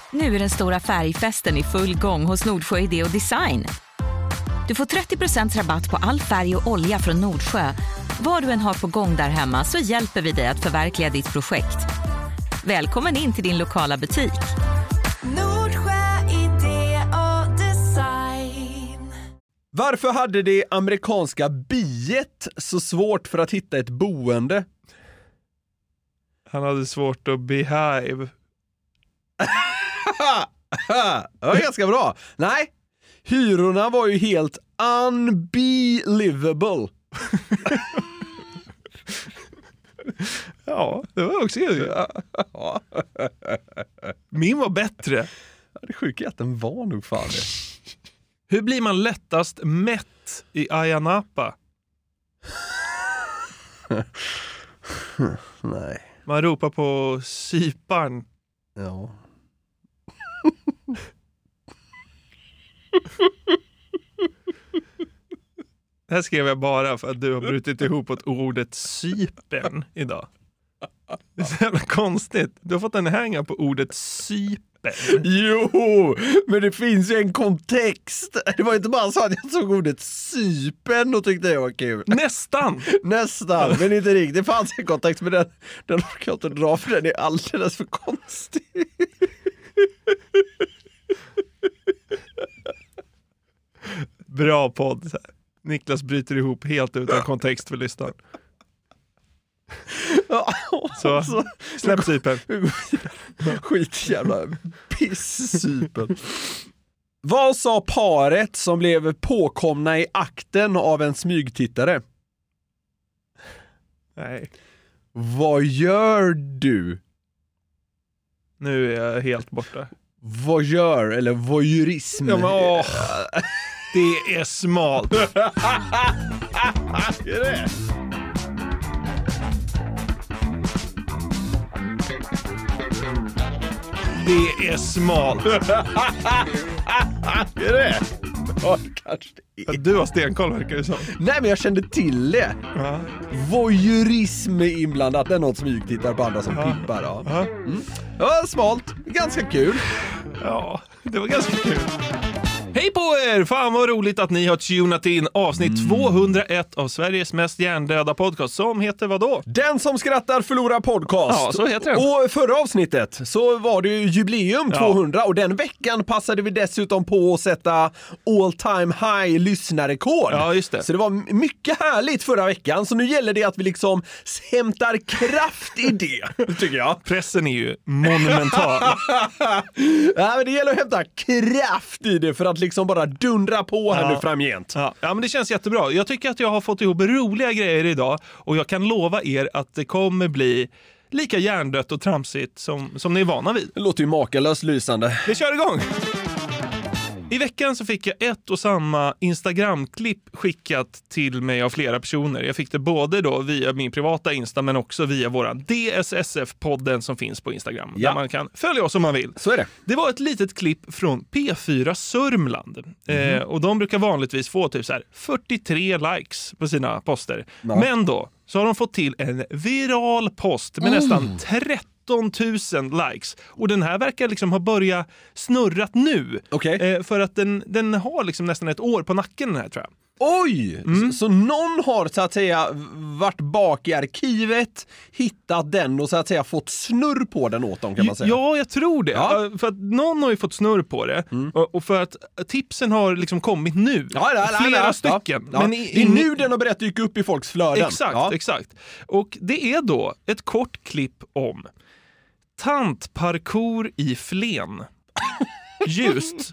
Nu är den stora färgfesten i full gång hos Nordsjö Idé och Design. Du får 30% rabatt på all färg och olja från Nordsjö. Vad du än har på gång där hemma så hjälper vi dig att förverkliga ditt projekt. Välkommen in till din lokala butik. Nordsjö Idé och Design. Varför hade det amerikanska biet så svårt för att hitta ett boende? Han hade svårt att behave. Det var ganska bra. Nej, hyrorna var ju helt unbelievable. Ja, det var också min var bättre. Det sjuka är att den var nog fan det. Hur blir man lättast mätt i Ayia Napa? Nej. Man ropar på syparn. Ja. Det här skrev jag bara för att du har brutit ihop åt ordet sypen idag. Det är så jävla konstigt. Du har fått en hänga på ordet sypen. Jo, men det finns ju en kontext. Det var inte bara så att jag såg ordet sypen och tyckte det var kul. Nästan, men inte riktigt. Det fanns en kontext, men den orkar jag inte dra för den är alldeles för konstig. Bra podd. Niklas bryter ihop helt utan kontext för lyssnaren. Så släpp sypen. Skitjävla piss-sypen. Vad sa paret som blev påkomna i akten av en smygtittare? Nej. Vad gör du? Nu är jag helt borta. Vad gör, eller voyeurism? Ja, men, det är smalt. Är det? Det är smalt. Är det? Ja, kanske det är. Du har stenkoll verkar det som. Nej, men jag kände till det. Ja. Voyeurism är inblandat. Det är något smygtittar på andra som pippar. Ja. Ja, smalt. Ganska kul. Ja, det var ganska kul. Hej på er! Fan vad roligt att ni har tunat in avsnitt 201 av Sveriges mest hjärndöda podcast som heter vad då? Den som skrattar förlorar podcast. Ja, så heter den. Och förra avsnittet så var det ju jubileum 200 och den veckan passade vi dessutom på att sätta all time high lyssnarrekord. Ja, just det. Så det var mycket härligt förra veckan, så nu gäller det att vi liksom hämtar kraft i det, tycker jag. Pressen är ju monumental. Ja, men det gäller att hämta kraft i det för att liksom bara dundra på här nu framgent. Ja, men det känns jättebra. Jag tycker att jag har fått ihop roliga grejer idag och jag kan lova er att det kommer bli lika hjärndött och tramsigt som ni är vana vid. Det låter ju makalöst lysande. Vi kör igång! I veckan så fick jag ett och samma Instagram-klipp skickat till mig av flera personer. Jag fick det både då via min privata Insta men också via våran DSSF-podden som finns på Instagram. Ja. Där man kan följa oss om man vill. Så är det. Det var ett litet klipp från P4 Sörmland. Och de brukar vanligtvis få typ så här 43 likes på sina poster. Ja. Men då så har de fått till en viral post med nästan 13 000 likes. Och den här verkar liksom ha börjat snurrat nu. Okej. För att den har liksom nästan ett år på nacken den här, tror jag. Oj! Så någon har så att säga varit bak i arkivet, hittat den och så att säga fått snurr på den åt dem, kan man säga. Ja, jag tror det. Ja. För att någon har ju fått snurr på det. Och för att tipsen har liksom kommit nu. Flera stycken. Ja. Men det är nu den har börjat dyka upp i folks flöden. Exakt. Och det är då ett kort klipp om tantparkour i Flen. Just.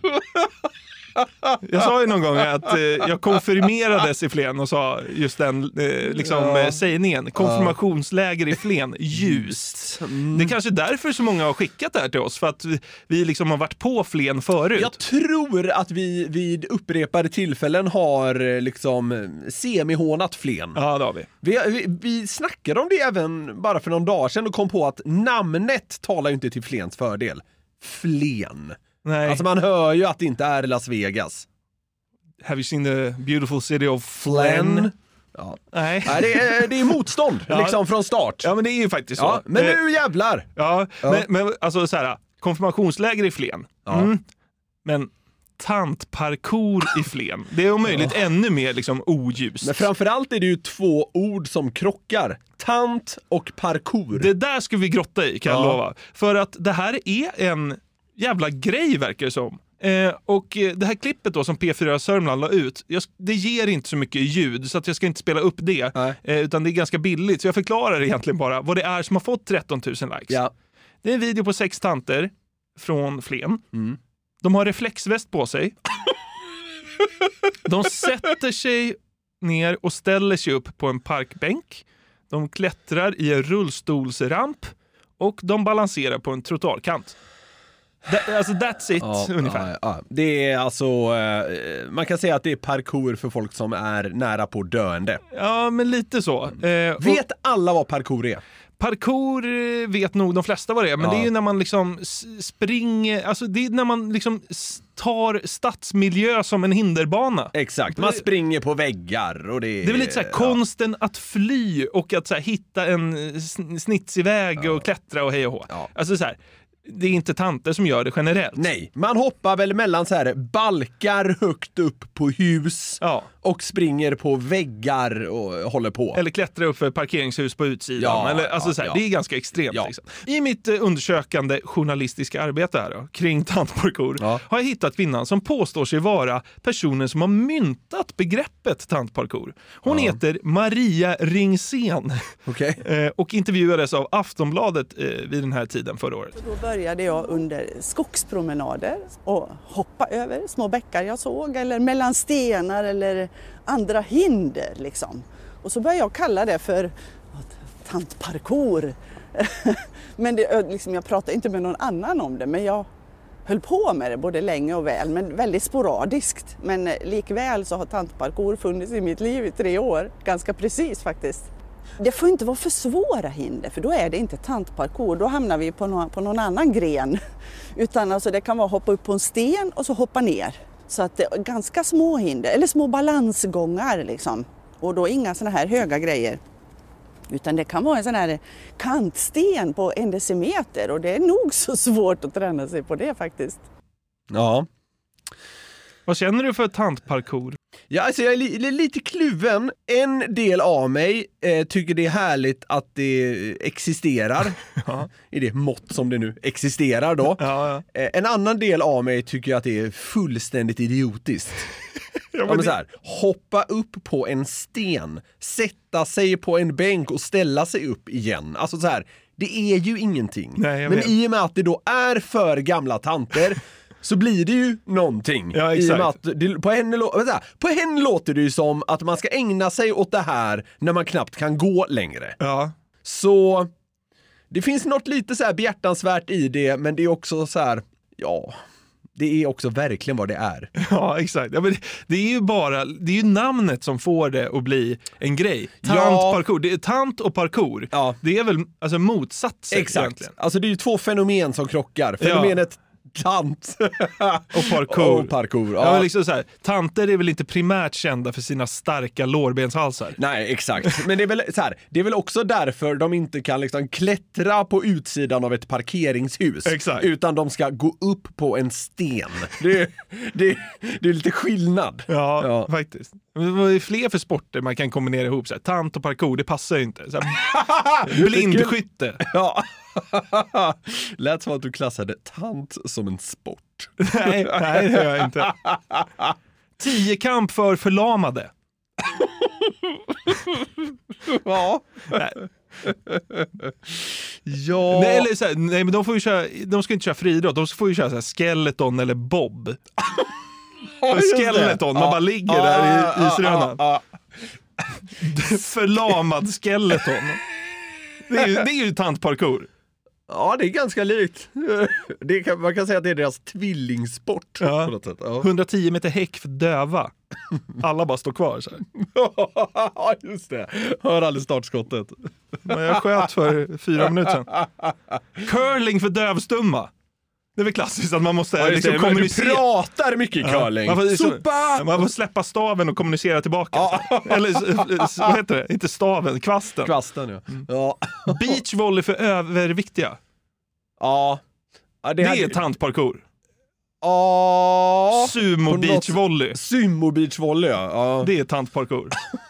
Jag sa ju någon gång att jag konfirmerades i Flen och sa just den sägningen. Konfirmationsläger i Flen. Just. Det är kanske därför så många har skickat det här till oss. För att vi liksom har varit på Flen förut. Jag tror att vi vid upprepade tillfällen har liksom semihånat Flen. Ja, det har vi. Vi snackade om det även bara för någon dag sedan och kom på att namnet talar ju inte till Flens fördel. Flen. Nej. Alltså man hör ju att det inte är Las Vegas. Have you seen the beautiful city of Flen? Ja. Nej. Nej, det är motstånd liksom från start. Ja, men det är ju faktiskt så. Ja, men nu jävlar. Ja. Men alltså så här, konfirmationsläger i Flen. Men tantparkour i Flen, det är om möjligt ännu mer liksom oljust. Men framförallt är det ju 2 ord som krockar. Tant och parkour. Det där ska vi grotta i, kan jag lova. För att det här är en jävla grej, verkar det som. Och det här klippet då som P4 Sörmland la ut, det ger inte så mycket ljud, så att jag ska inte spela upp det. Utan det är ganska billigt. Så jag förklarar egentligen bara vad det är som har fått 13 000 likes. Ja. Det är en video på 6 tanter från Flen. De har reflexväst på sig. De sätter sig ner och ställer sig upp på en parkbänk. De klättrar i en rullstolsramp och de balanserar på en trottoarkant. Alltså that's it, ungefär. Det är alltså, man kan säga att det är parkour för folk som är nära på döende. Ja, men lite så. Vet alla vad parkour är? Parkour vet nog de flesta vad det är, men det är ju när man liksom springer, alltså det är när man liksom tar stadsmiljö som en hinderbana. Exakt, man springer på väggar och det är väl lite så här konsten att fly och att så här hitta en snitsig väg och klättra och hej och hå. Alltså så här, det är inte tanter som gör det generellt. Nej, man hoppar väl mellan så här balkar högt upp på hus och springer på väggar och håller på. Eller klättrar upp för parkeringshus på utsidan. Eller, alltså så här, det är ganska extremt. Liksom. I mitt undersökande journalistiska arbete här då, kring tantparkour har jag hittat kvinnan som påstår sig vara personen som har myntat begreppet tantparkour. Hon heter Maria Ringsén och intervjuades av Aftonbladet vid den här tiden förra året. Då började jag under skogspromenader och hoppa över små bäckar jag såg eller mellan stenar eller andra hinder liksom. Och så började jag kalla det för tantparkour. Men det, liksom, jag pratade inte med någon annan om det, men jag höll på med det både länge och väl, men väldigt sporadiskt. Men likväl så har tantparkour funnits i mitt liv i 3 år, ganska precis faktiskt. Det får inte vara för svåra hinder, för då är det inte tantparkour. Då hamnar vi på någon annan gren. Utan alltså det kan vara hoppa upp på en sten och så hoppa ner. Så att det är ganska små hinder, eller små balansgångar liksom. Och då inga såna här höga grejer. Utan det kan vara en sån här kantsten på 1 decimeter. Och det är nog så svårt att träna sig på det faktiskt. Ja. Vad känner du för tantparkour? Ja, alltså jag är lite kluven. En del av mig tycker det är härligt att det existerar. I det mått som det nu existerar då. En annan del av mig tycker att det är fullständigt idiotiskt. Men så här, hoppa upp på en sten, sätta sig på en bänk och ställa sig upp igen. Alltså så här, det är ju ingenting. Men i och med att det då är för gamla tanter så blir det ju någonting. Ja, exakt. I och med att det, på henne låter det ju som att man ska ägna sig åt det här när man knappt kan gå längre. Ja. Så det finns något lite så här behjärtansvärt i det, men det är också så här, det är också verkligen vad det är. Ja, exakt. Ja, men det är ju namnet som får det att bli en grej. Tantparkour. Det är tant och parkour. Ja. Det är väl alltså motsatser. Exakt. Egentligen. Alltså det är ju 2 fenomen som krockar. Fenomenet tant och parkour. Och parkour. Ja, men liksom så här, tanter är väl inte primärt kända för sina starka lårbenshalsar. Nej, exakt. Men det är väl så här, det är väl också därför de inte kan liksom klättra på utsidan av ett parkeringshus. Exakt. Utan de ska gå upp på en sten. Det är lite skillnad. Ja, faktiskt. Vad är fler för sporter man kan kombinera ihop? Så här, tant och parkour, det passar ju inte. Så här, blindskytte. Ja. Lät som att du klassade tant som en sport. Nej, det gör jag inte. 10-kamp för förlamade. Ja. Nej. Ja. Nej, eller så här, nej, men de ska inte köra friidrott. De får ju köra så här skeleton eller bob. Skeleton, man bara ligger där i isrönan. Förlamad skeleton. Det är ju tantparkour. Ja, det är ganska likt. Man kan säga att det är deras tvillingsport. Ja. På något sätt. 110 meter häck för döva. Alla bara står kvar så här. Ja, just det. Hör aldrig startskottet. Men jag sköt för 4 minuter sedan. Curling för dövstumma. Det är väl klassiskt att man måste liksom kommunicera. Du pratar mycket curling. Man får släppa staven och kommunicera tillbaka. Eller vad heter det? Inte staven, kvasten. Kvasten, ja. Beachvolley för överviktiga. Ja. Ja, det är tantparkour. Ja. Sumo beachvolley. Sumo beachvolley, ja. Det är tantparkour.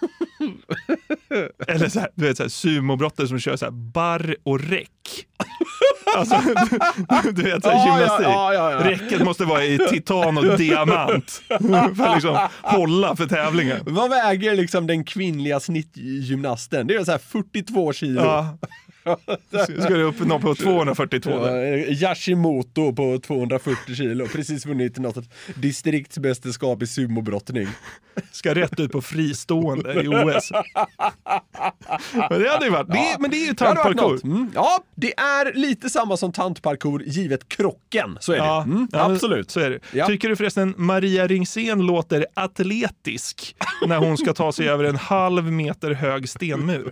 Eller så här, du vet, så här, sumobrottare som kör så här bar och räck. Alltså, du vet, så här, gymnastik. Ja. Räcket måste vara i titan och diamant för att liksom hålla för tävlingen. Vad väger liksom den kvinnliga snittgymnasten? Det är så här 42 kilo. Ja. Ska du upp på 242? Yashimoto på 240 kilo. Precis vunnit något distriktsmästerskap i sumobrottning. Ska rätt ut på fristående i OS. Men det hade ju varit. Men det är ju tantparkour. Ja, det är lite samma som tantparkour givet krocken. Så är det. Absolut. Så är det. Ja. Tycker du förresten Maria Ringsén låter atletisk när hon ska ta sig över en 1/2 meter hög stenmur?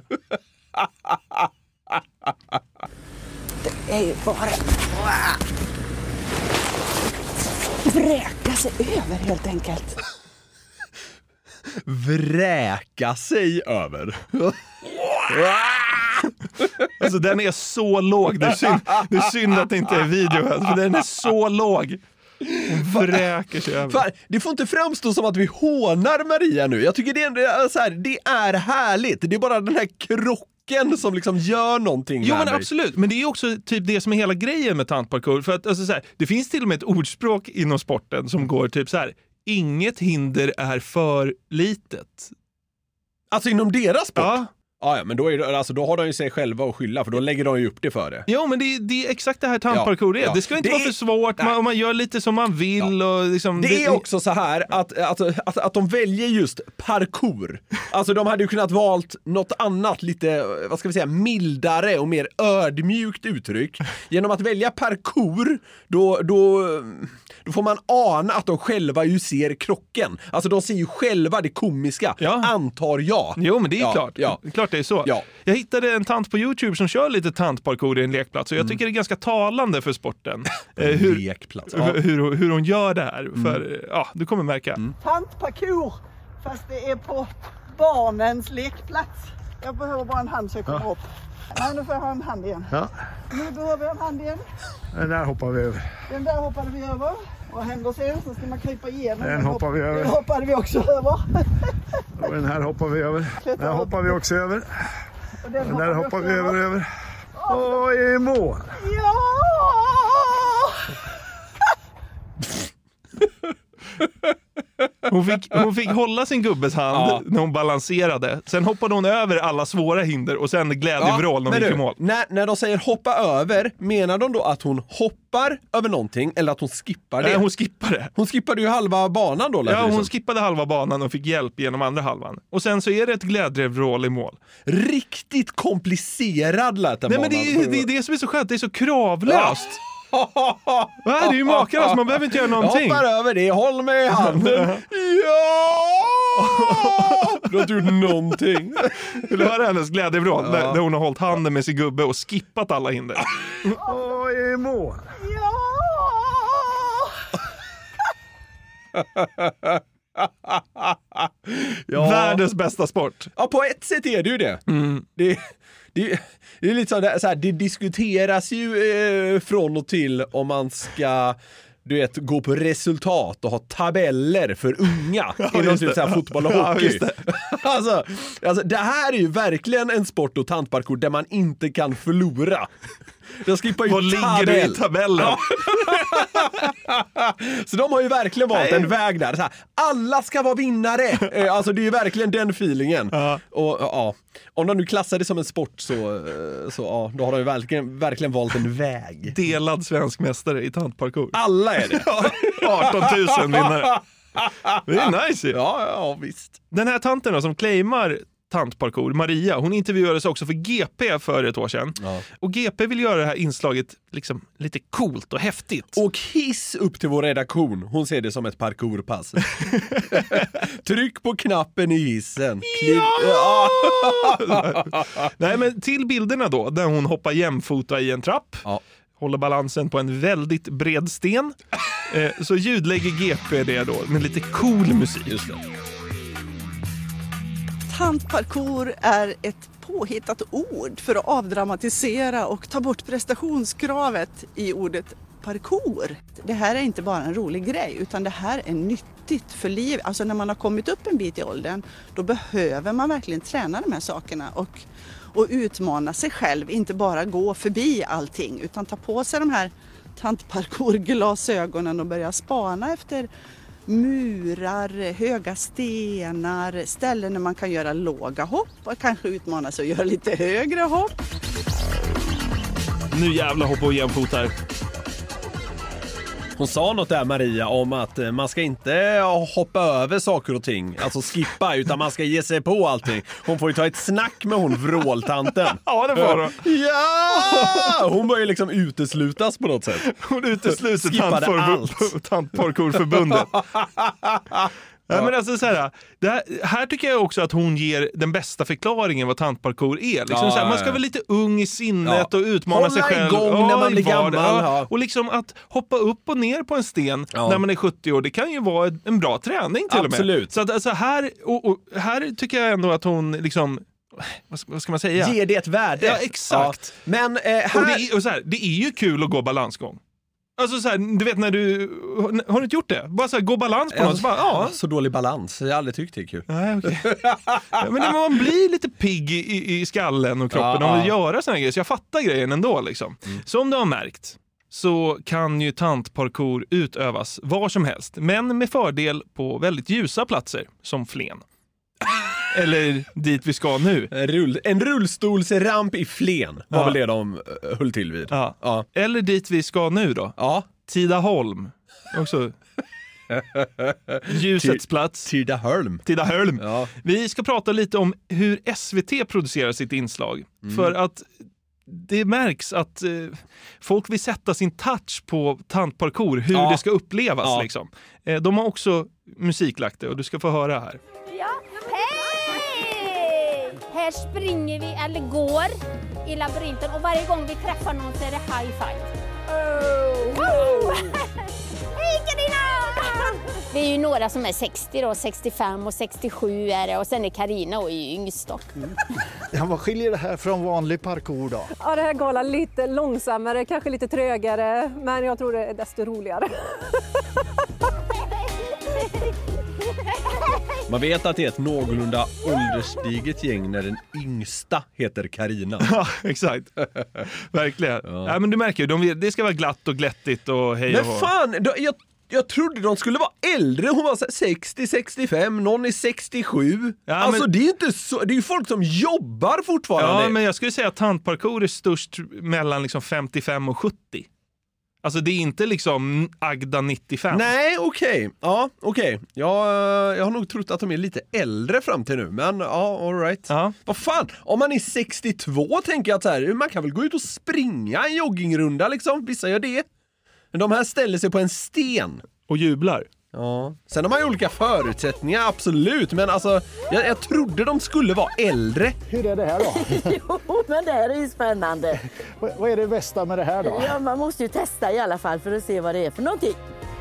Det är ju bara vräka sig över helt enkelt. Vräka sig över. Alltså den är så låg. Det är synd att det inte är video här, för den är så låg. Hon vräker sig över. Fan, det får inte framstå som att vi hånar Maria nu. Jag tycker det är härligt. Det är bara den här krocken som liksom gör någonting. Jo, men absolut. Men det är också typ det som är hela grejen med tantparkour. För att alltså, så här, det finns till och med ett ordspråk inom sporten som går typ så här: inget hinder är för litet. Alltså inom deras sport? Ja. Ja, men då har de ju sig själva att skylla, för då lägger de ju upp det för det. Jo, men det är exakt det här tantparkour är. Ja. Det ska inte vara för svårt, man gör lite som man vill. Ja. Och liksom, det är också så här att de väljer just parkour. Alltså de hade ju kunnat valt något annat lite, vad ska vi säga, mildare och mer ödmjukt uttryck. Genom att välja parkour, då får man ana att de själva ju ser krocken. Alltså de ser ju själva det komiska, antar jag. Jo, men det är klart. Ja. Klart det är så. Ja. Jag hittade en tant på YouTube som kör lite tantparkour i en lekplats, och jag tycker det är ganska talande för sporten. Lekplats. Hur hon gör det här. För du kommer märka. Tantparkour, fast det är på barnens lekplats. Jag behöver bara en hand så jag kommer upp. Nej, nu får jag ha en hand igen. Ja. Nu behöver jag en hand igen. Den där hoppar vi över. Den där hoppade vi över. Vad händer sen? Så ska man krypa igenom. Den hoppar vi över. Den hoppade vi också över. Och den här hoppar vi över. Den hoppar vi också över. Och den där hoppar vi över. Och i mål. Ja! Hon fick hålla sin gubbes hand när hon balanserade. Sen hoppade hon över alla svåra hinder och sen glädjevrål när hon gick i mål. När de säger hoppa över, menar de då att hon hoppar över någonting eller att hon skippar det? Nej, hon skippar det. Hon skippade ju halva banan då. Ja, hon skippade halva banan och fick hjälp genom andra halvan. Och sen så är det ett glädjevrål i mål. Riktigt komplicerad lät den banan. Nej, men det är det som är så skönt. Det är så kravlöst. Det är ju makalöst, man behöver inte göra någonting. Jag hoppar över det, håll mig i handen. Ja! Du har inte gjort någonting. Vill du höra hennes glädjevrål när hon har hållit handen med sin gubbe och skippat alla hinder? Och i mål. Ja. Världens bästa sport. Ja, på ett sätt är det ju det. Det är lite så här, det diskuteras ju från och till om man ska, du vet, gå på resultat och ha tabeller för unga inom typ så här fotboll och hockey. Alltså, det här är ju verkligen en sport och tantparkour där man inte kan förlora. Jag skippar ju vad ligger det i tabellen? Ja. Så de har ju verkligen valt en väg där. Så här, alla ska vara vinnare. Alltså det är ju verkligen den feelingen. Och om de nu klassar det som en sport så då har de ju verkligen valt en väg. Delad svensk mästare i tantparkour. Alla är det. 18 000 vinnare. Det är nice. Ja, visst. Den här tanten då, som claimar tantparkour, Maria, hon intervjuades också för GP för ett år sedan. Ja. Och GP vill göra det här inslaget liksom lite coolt och häftigt. Och hiss upp till vår redaktion. Hon ser det som ett parkourpass. Tryck på knappen i hissen. Ja! Nej, men till bilderna då, där hon hoppar jämfota i en trapp. Ja. Håller balansen på en väldigt bred sten. Så ljudlägger GP det då med lite cool musik. Just det. Tantparkour är ett påhittat ord för att avdramatisera och ta bort prestationskravet i ordet tantparkour. Det här är inte bara en rolig grej utan det här är nyttigt för liv. Alltså när man har kommit upp en bit i åldern då behöver man verkligen träna de här sakerna och utmana sig själv. Inte bara gå förbi allting utan ta på sig de här tantparkourglasögonen och börja spana efter murar, höga stenar, ställen där man kan göra låga hopp och kanske utmana sig att göra lite högre hopp. Nu jävla hoppa och jämfotar. Hon sa något där, Maria, om att man ska inte hoppa över saker och ting, alltså skippa, utan man ska ge sig på allting. Hon får ju ta ett snack med hon vråltanten. Ja, det får hon. Ja! Hon börjar liksom uteslutas på något sätt. Hon utesluter Tantparkourförbundet. Ja, men alltså, så här tycker jag också att hon ger den bästa förklaringen vad tantparkour är. Liksom, så här, man ska vara lite ung i sinnet och utmana sig själv. Hålla igång när man blir gammal. Och liksom att hoppa upp och ner på en sten när man är 70 år, det kan ju vara en bra träning till Absolut. och med. Så att, alltså, här tycker jag ändå att hon liksom... Vad ska man säga? Ger det ett värde. Ja, exakt. Ja. Men här... det är ju kul att gå balansgång. Alltså så här, du vet när du... Har du inte gjort det? Bara så här, gå balans på något. Så, bara, så dålig balans. Jag har aldrig tyckt det är kul. Nej, okay. Men man blir lite pigg i skallen och kroppen om man gör såna grejer. Så jag fattar grejen ändå liksom. Som du har märkt så kan ju tantparkour utövas var som helst. Men med fördel på väldigt ljusa platser som Flen. Eller dit vi ska nu. En rullstolsramp i Flen var väl det de höll till vid. Ja. Eller dit vi ska nu då. Ja. Tidaholm. Också ljusets plats. Tidaholm. Ja. Vi ska prata lite om hur SVT producerar sitt inslag. För att det märks att folk vill sätta sin touch på tantparkour. Hur det ska upplevas liksom. De har också musiklagt det och du ska få höra här. Ja, hej! Här springer vi eller går i labyrinten och varje gång vi träffar någon så är det high five. Hej Carina! Vi är ju några som är 60 då, 65 och 67 är det och sen är Carina och är yngst då. Ja, vad skiljer det här från vanlig parkour då? Ja, det här går lite långsammare, kanske lite trögare, men jag tror det är desto roligare. Man vet att det är ett någorlunda ålderstiget gäng när den yngsta heter Carina. Ja, exakt. Verkligen. Ja, men du märker ju, det ska vara glatt och glättigt och hej och men fan, jag trodde de skulle vara äldre. Hon var 60, 65, någon är 67. Ja, alltså men... det är inte så, det är ju folk som jobbar fortfarande. Ja, men jag skulle säga att tantparkour är störst mellan liksom 55 och 70. Alltså det är inte liksom Agda 95. Nej, okej. Ja, okej. Jag har nog trott att de är lite äldre fram till nu. Men ja, all right. Ja. Vad fan, om man är 62 tänker jag att så här, man kan väl gå ut och springa en joggingrunda liksom. Vissa gör det. Men de här ställer sig på en sten. Och jublar. Ja. Sen har man ju olika förutsättningar, absolut. Men alltså, jag trodde de skulle vara äldre. Hur är det här då? Jo, men det här är ju spännande. Vad är det bästa med det här då? Ja, man måste ju testa i alla fall för att se vad det är för någonting.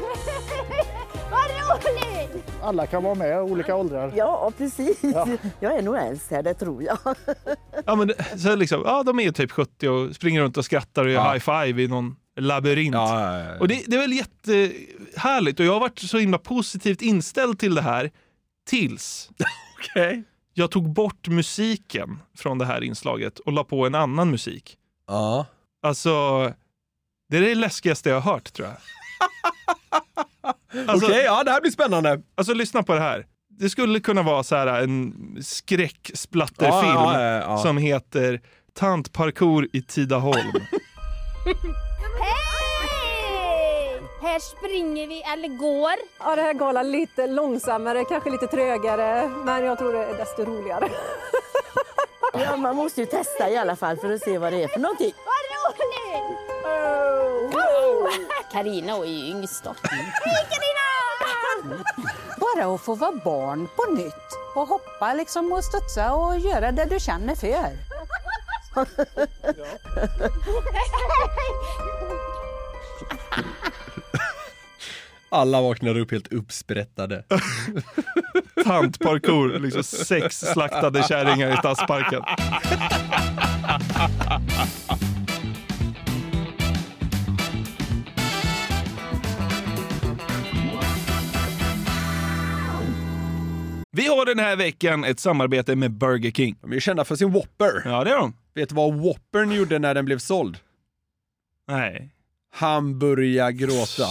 Vad roligt! Alla kan vara med, olika åldrar. Ja, precis. Ja. Jag är nog äldst här, det tror jag. Ja, men så liksom, de är typ 70 och springer runt och skrattar och gör high five i någon labyrint. Ja. Och det är väl jättehärligt och jag har varit så himla positivt inställd till det här tills jag tog bort musiken från det här inslaget och la på en annan musik. Ja. Alltså, det är det läskigaste jag har hört, tror jag. Alltså, Okej, det här blir spännande. Alltså, lyssna på det här. Det skulle kunna vara så här en skräcksplatterfilm som heter Tantparkour i Tidaholm. Hej! Här springer vi eller går. Ja, det här går lite långsammare, kanske lite trögare, men jag tror det är desto roligare. Ja, man måste ju testa i alla fall för att se vad det är för någonting. Vad roligt! Carina och är yngst då. Hej Carina! Bara att få vara barn på nytt och hoppa liksom och studsa och göra det du känner för. Alla vaknar upp helt uppsprättade. Tantparkour, liksom 6 slaktade kärringar i Stadsparken. Vi har den här veckan ett samarbete med Burger King. De är kända för sin Whopper. Ja, det är de. Vet du vad Whoppern gjorde när den blev såld? Nej. Han börjar gråta.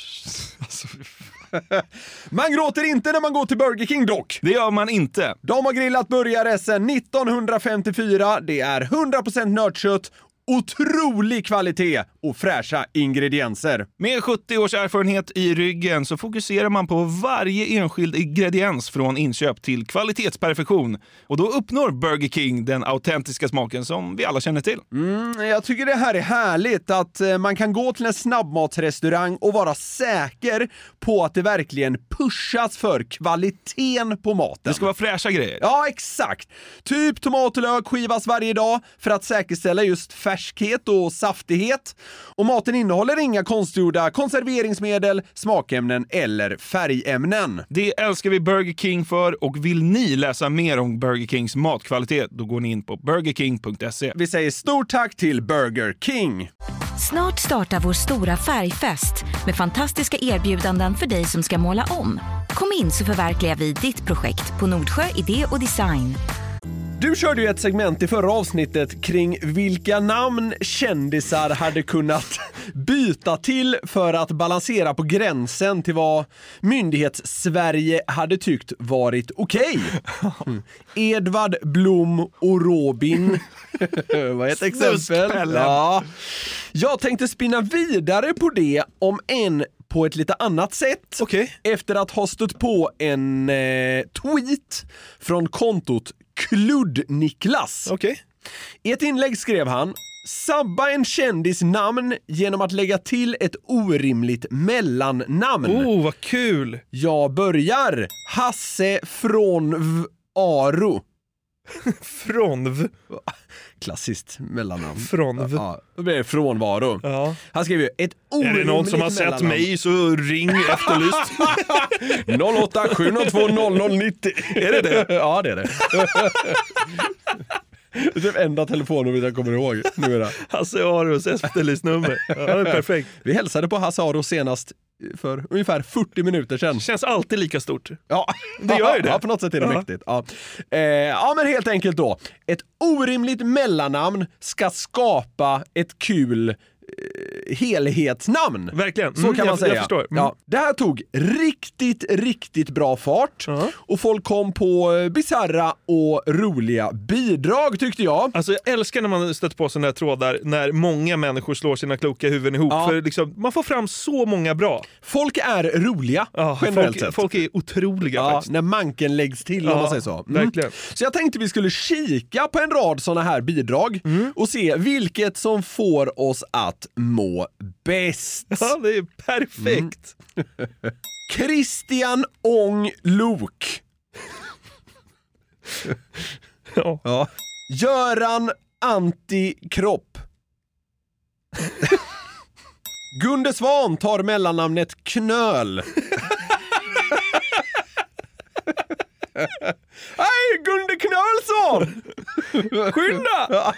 Man gråter inte när man går till Burger King dock. Det gör man inte. De har grillat burgare sedan 1954. Det är 100% nötkött, otrolig kvalitet och fräscha ingredienser. Med 70 års erfarenhet i ryggen så fokuserar man på varje enskild ingrediens från inköp till kvalitetsperfektion. Och då uppnår Burger King den autentiska smaken som vi alla känner till. Jag tycker det här är härligt att man kan gå till en snabbmatsrestaurang och vara säker på att det verkligen pushas för kvaliteten på maten. Det ska vara fräscha grejer. Ja, exakt. Typ tomat och lök skivas varje dag för att säkerställa just färskhet och saftighet. Och maten innehåller inga konstgjorda konserveringsmedel, smakämnen eller färgämnen. Det älskar vi Burger King för, och vill ni läsa mer om Burger Kings matkvalitet, då går ni in på burgerking.se. Vi säger stort tack till Burger King. Snart startar vår stora färgfest med fantastiska erbjudanden för dig som ska måla om. Kom in så förverkligar vi ditt projekt på Nordsjö Idé och Design. Du körde ju ett segment i förra avsnittet kring vilka namn kändisar hade kunnat byta till för att balansera på gränsen till vad myndighets-Sverige hade tyckt varit okej. Edvard Blom och Robin var ett exempel. Ja. Jag tänkte spinna vidare på det om en på ett lite annat sätt. Efter att ha stött på en tweet från kontot Kludd-Niklas. I ett inlägg skrev han: sabba en kändis namn genom att lägga till ett orimligt mellannamn. Vad kul! Jag börjar. Hasse från Aro. Frånv. Klassiskt mellannamn. Frånv. Ja, då blir det frånvaro. Ja. Han skrev ju ett orimligt Är det någon som har sett mig så ring Efterlyst. 08 702 0090. Är det det? Ja, det är det. Det är typ enda telefonnumret jag kommer ihåg numera. Hasse Aros Efterlyst-nummer. Ja, det är perfekt. Vi hälsade på Hasse Aro senast för ungefär 40 minuter sedan. Känns alltid lika stort. Ja, det gör ju det. Ja, på något sätt är det mäktigt. Ja. Ja, men helt enkelt då. Ett orimligt mellannamn ska skapa ett kul helhetsnamn. Verkligen. Så kan man säga. Jag förstår. Ja, det här tog riktigt bra fart. Och folk kom på bizarra och roliga bidrag, tyckte jag. Alltså jag älskar när man stöter på sådana här trådar när många människor slår sina kloka huvuden ihop. För liksom, man får fram så många bra. Folk är roliga, generellt sett. Folk är otroliga faktiskt. När manken läggs till, om man säger så. Verkligen. Så jag tänkte vi skulle kika på en rad sådana här bidrag och se vilket som får oss att må bäst. Ja, det är perfekt. Christian Ång Lok. Ja. Göran Antikropp. Gunde Svan tar mellannamnet Knöl. Hej, Gunde Knölsson! Skynda!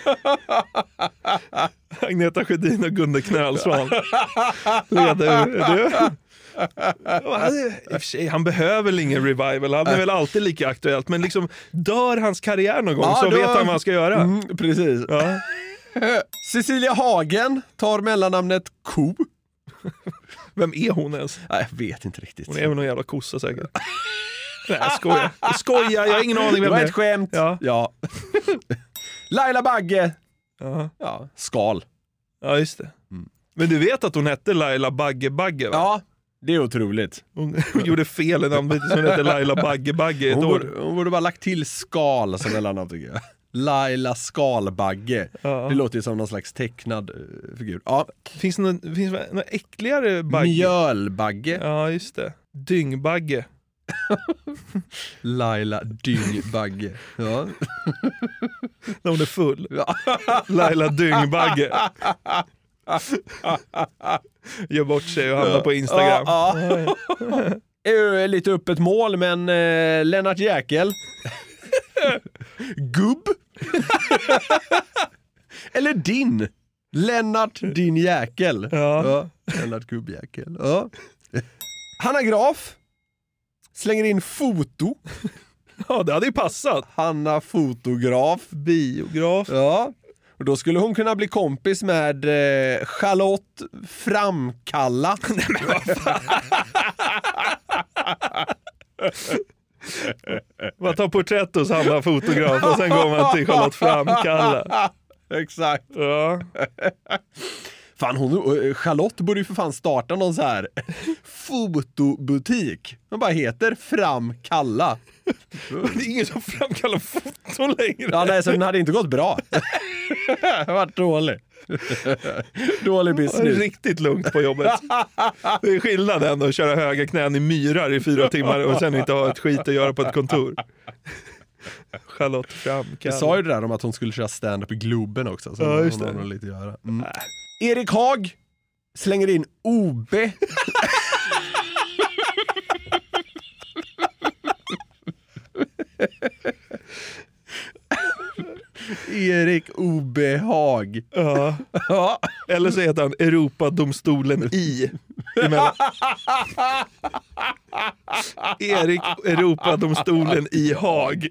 Agneta Sjödin och Gunde Knölsson. Leder du? I och för sig, han behöver väl ingen revival. Han är väl alltid lika aktuellt. Men liksom, dör hans karriär någon gång så vet han vad han ska göra. Precis. Ja. Cecilia Hagen tar mellannamnet Ko. Vem är hon ens? Nej, jag vet inte riktigt. Hon är väl någon jävla kossa säkert. Nej, jag skojar. Jag har ingen aning vem det var ett skämt. Ja. Laila Bagge. Ja, Skal. Ja, just det. Men du vet att hon hette Laila Bagge, va? Ja, det är otroligt. Hon gjorde fel i namnet, så hon hette Laila Bagge hon borde bara lagt till Skal som mellannamn, tycker jag. Laila Skalbagge. Det låter ju som någon slags tecknad figur. Ja. Finns det någon äckligare bagge? Mjölbagge. Ja, just det. Dyngbagge. Laila Dyngbagge. Ja. När hon är full. Laila Dyngbagge. Gör bort sig och hamnar på Instagram. Lite öppet mål, men Lennart Jäkel. Gubb. Eller din Lennart din jäkel. Ja. Lennart Gubbjäkel. Ja. Hanna Graf slänger in foto. Ja, det hade ju passat. Hanna Fotograf. Biograf. Ja. Och då skulle hon kunna bli kompis med Charlotte Framkalla. Man tar porträtt hos Hanna Fotograf och sen går man till Charlotte Framkalla. Exakt. Ja. Fan, Charlotte borde ju för fan starta någon så här fotobutik. Den bara heter Framkalla. Det är ingen som framkallar foton längre. Ja, nej, så den hade inte gått bra. Det var dålig. Dålig business. Riktigt lugnt på jobbet. Det är skillnad ändå att köra höga knän i myrar i 4 timmar och sen inte ha ett skit att göra på ett kontor. Charlotte Framkalla. Jag sa ju det där om att hon skulle köra stand-up i Globen också. Så ja, just det. Hon har lite att göra. Erik Haag slänger in OB. Erik Obehag. Ja. Ja. Eller så heter han Europadomstolen I. Erik Europadomstolen i Haag.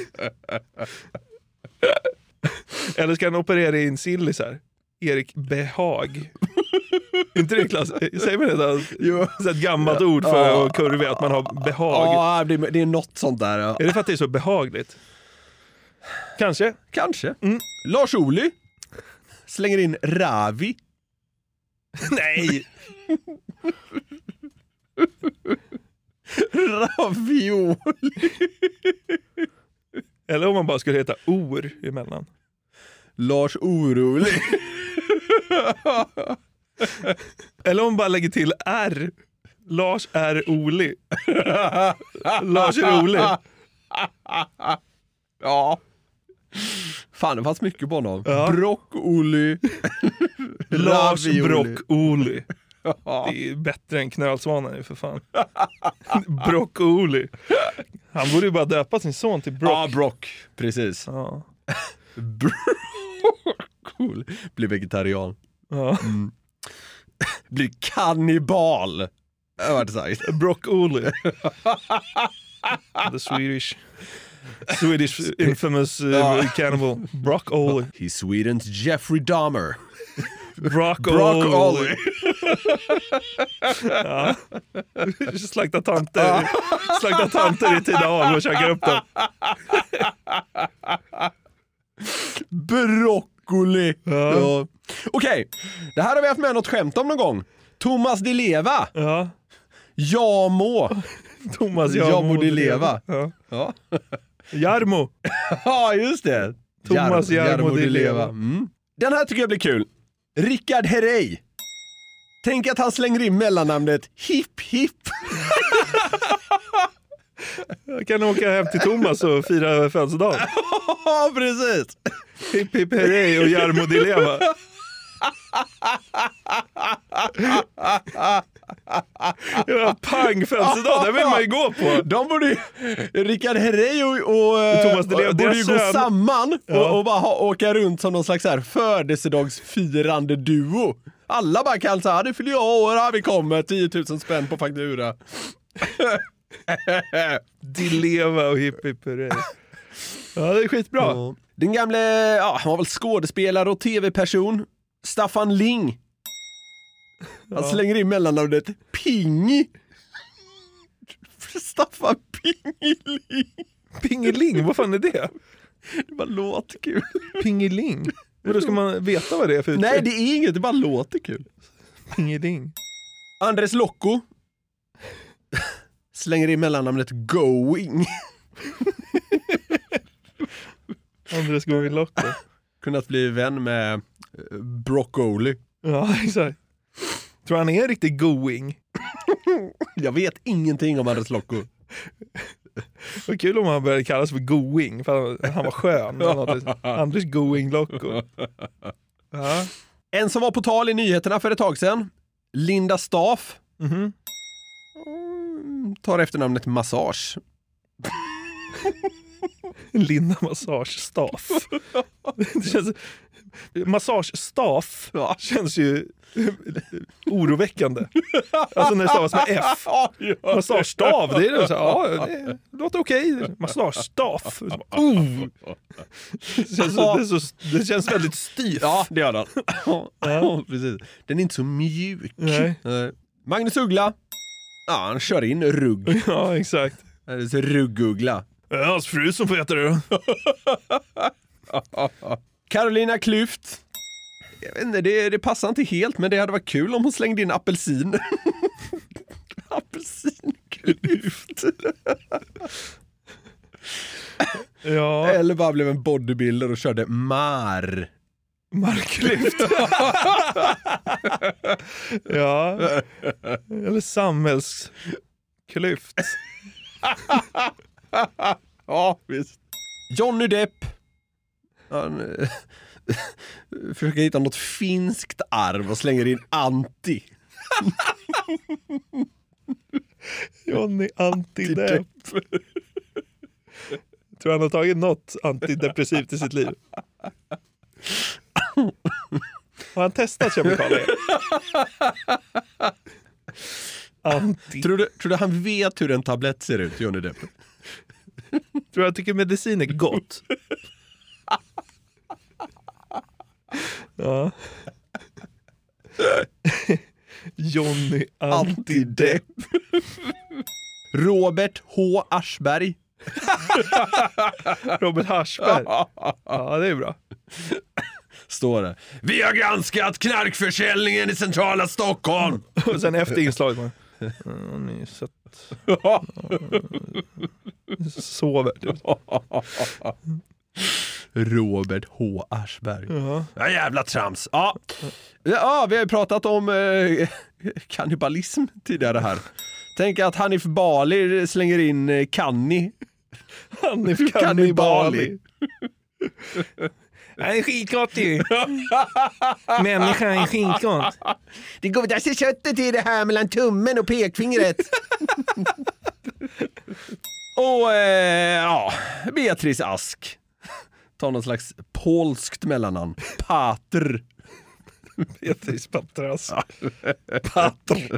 Eller ska han operera in sillisar? Erik Behag. Inte det klass? Säger man det? Jo. Så ett gammalt ord för att kurva att man har behag. Ja, det är något sånt där. Ja. Är det för att det är så behagligt? Kanske. Lars Ohly slänger in Ravi. Nej. Ravioli. Eller om man bara skulle heta Or emellan. Lars Orolig. Eller om man bara lägger till R. Lars R. Oli. Lars Rolig. Ja. Fan, det fanns mycket på honom. Ja. Broccoli. Lars Broccoli. Det är bättre än Knölsvanen för fan. Broccoli. Han borde ju bara döpa sin son till Brock. Ja, Brock. Precis. Ja. Cool. Blir vegetarian. Ja. Blir kannibal. Det har varit sagt. Broccoli. The Swedish infamous cannibal. Broccoli. He's Sweden's Jeffrey Dahmer. Broccoli. Ja. Slakta tanter i Tidaholm och käkar upp dem. Broccoli. Ja. Okej, det här har vi haft med något skämt om någon gång. Thomas Di Leva. Ja. Jamo. Thomas Jamo Di Leva. Ja. Ja. Jarmo. Ja, just det. Thomas Jarmo Di Leva. Den här tycker jag blir kul. Rickard Herrey. Tänk att han slänger in mellannamnet Hipp Hipp. Jag kan åka hem till Thomas och fira födelsedag. Ja, precis. Hipp Hipp Herrey och Jarmo Di Leva. Ja, pang födelsedag, det vill man ju gå på. De borde ju, Rickard Herrey och Thomas Di Leva borde ju gå samman och bara åka runt som någon slags här födelsedagsfirande duo. Alla bara kan säga, det fyller jag år, vi kommer 10 000 spänn på faktura. Di Leva och Hipp Hipp Herrey. Ja, det är skitbra. Den gamle, han var väl skådespelare och tv-person, Staffan Ling. Han slänger in mellannamnet Ping. Staffan Pingeling. Pingeling, vad fan är det? Det bara låter kul. Pingeling? Men då ska man veta vad det är för uttryck. Nej, det är inget, det bara låter kul. Pingeling. Andres Locco slänger in mellannamnet Going. Andres Going Locco. Kunnat bli vän med Broccoli. Ja, exakt. Tror han är riktigt going? Jag vet ingenting om Andres Locco. Vad kul om han började kallas för going, för han var skön. Andres Going Locco. Ja. En som var på tal i nyheterna för ett tag sedan, Linda Staff. Tar efternamnet Massage. Linda Massage Staff. Det känns Massagestaff känns ju oroväckande. Alltså när det stavas med F. Massagestav, det är så här, det låter okej. Massagestaff. Det känns väldigt styvt. Ja, det gör den. Ja, precis. Den är inte så mjuk. Nej. Magnus Uggla. Ja, han kör in rugg. Ja, exakt. Det är så ruggugla. Hans fru som får äta det. Carolina Klüft. Jag vet inte, det passar inte helt, men det hade varit kul om hon slängde in apelsin. Apelsinklyft. Ja. Eller bara blev en bodybuilder och körde marklyft. Ja. Eller samhällsklyft. Ja, visst. Johnny Depp. Han försöker hitta något finskt arv och slänger in anti. Johnny Antidepp. Tror han har tagit något antidepressivt i sitt liv. Har han testat kemikalier? Tror du han vet hur en tablett ser ut, Johnny Depp? Tror du han tycker medicin är gott? Ja. Johnny Antidepp. Robert H. Aschberg. Robert Aschberg. Ja, det är bra. Står det. Vi har granskat knarkförsäljningen i centrala Stockholm. Och sen efter inslaget man. Ni sett. Sover. Robert H. Aschberg. Ja, jävla trams. Ja, vi har ju pratat om kannibalism tidigare här. Tänk att Hanif Bali slänger in Kanni. Hanif Kannibali. Han är skitgott ju. Människan är skitgott. Det godaste köttet är det här mellan tummen och pekfingret. Och Beatrice Ask. Ta någon slags polskt mellannamn. Patr. Beatrice Patras. Patr.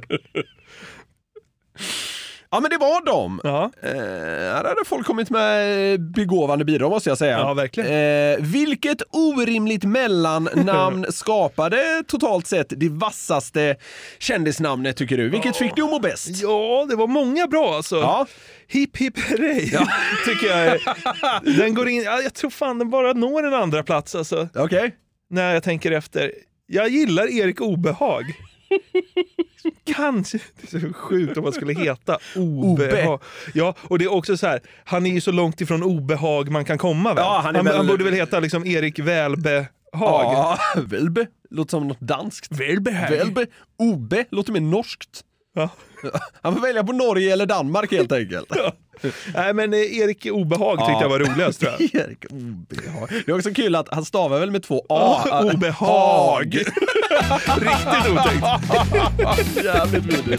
Ja, men det var dem. Ja. Här hade folk kommit med begåvande bidrag, måste jag säga. Ja, verkligen. Vilket orimligt mellannamn skapade totalt sett det vassaste kändisnamnet, tycker du? Vilket fick du att må bäst? Ja, det var många bra alltså. Ja. Hipp hipp hurray, tycker jag. Den går in, jag tror fan den bara når en andra plats alltså. Okej. När jag tänker efter. Jag gillar Erik Obehag. Kanske, det är så sjukt om man skulle heta Obehag. Ja, och det är också så här, han är ju så långt ifrån obehag man kan komma väl? Ja, han borde väl heta liksom Erik Välbehag. Ja, Välbe, låter som något danskt. Välbe, Obe, låter mer norskt. Ja. Han får välja på Norge eller Danmark helt enkelt. Ja. Nej, men Erik Obehag tyckte jag var roligast, tror jag. Erik Obehag. Det är också kul att han stavar väl med 2 A. Obehag. Riktigt otäckt. Jävligt vidrigt.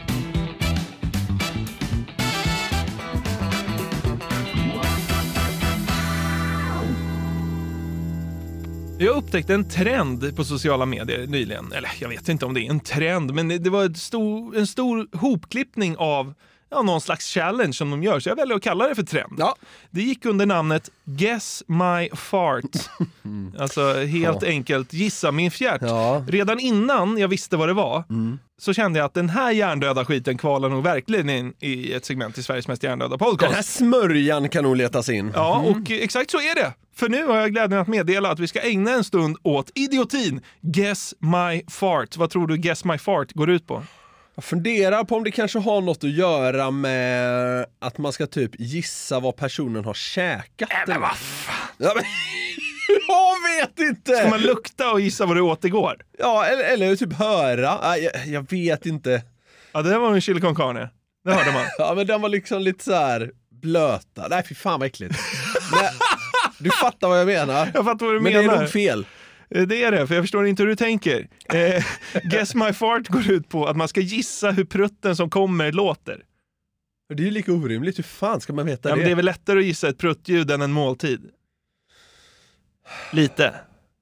Jag upptäckte en trend på sociala medier nyligen. Eller jag vet inte om det är en trend, men det var en stor hopklippning av någon slags challenge som de gör. Så jag väljer att kalla det för trend. Ja. Det gick under namnet Guess My Fart. Alltså helt enkelt gissa min fjärt. Ja. Redan innan jag visste vad det var så kände jag att den här hjärndöda skiten kvalar nog verkligen in i ett segment i Sveriges mest hjärndöda podcast. Den här smörjan kan nog letas in. Ja, och exakt så är det. För nu har jag glädjen att meddela att vi ska ägna en stund åt idiotin. Guess My Fart. Vad tror du Guess My Fart går ut på? Jag funderar på om det kanske har något att göra med att man ska typ gissa vad personen har käkat. Men vad fan? Ja, men, jag vet inte! Ska man lukta och gissa vad du åt igår? Ja, eller typ höra. Jag vet inte. Ja, det där var en chili con carne. Det hörde man. Ja, men den var liksom lite så här blöta. Nej, fy fan vad äckligt. Nej, du fattar vad jag menar. Jag fattar vad du men menar. Men det är nog fel. Det är det, för jag förstår inte hur du tänker. Guess My Fart går ut på att man ska gissa hur prutten som kommer låter. Det är ju lika orimligt. Hur fan ska man veta det? Men det är väl lättare att gissa ett pruttljud än en måltid. Lite.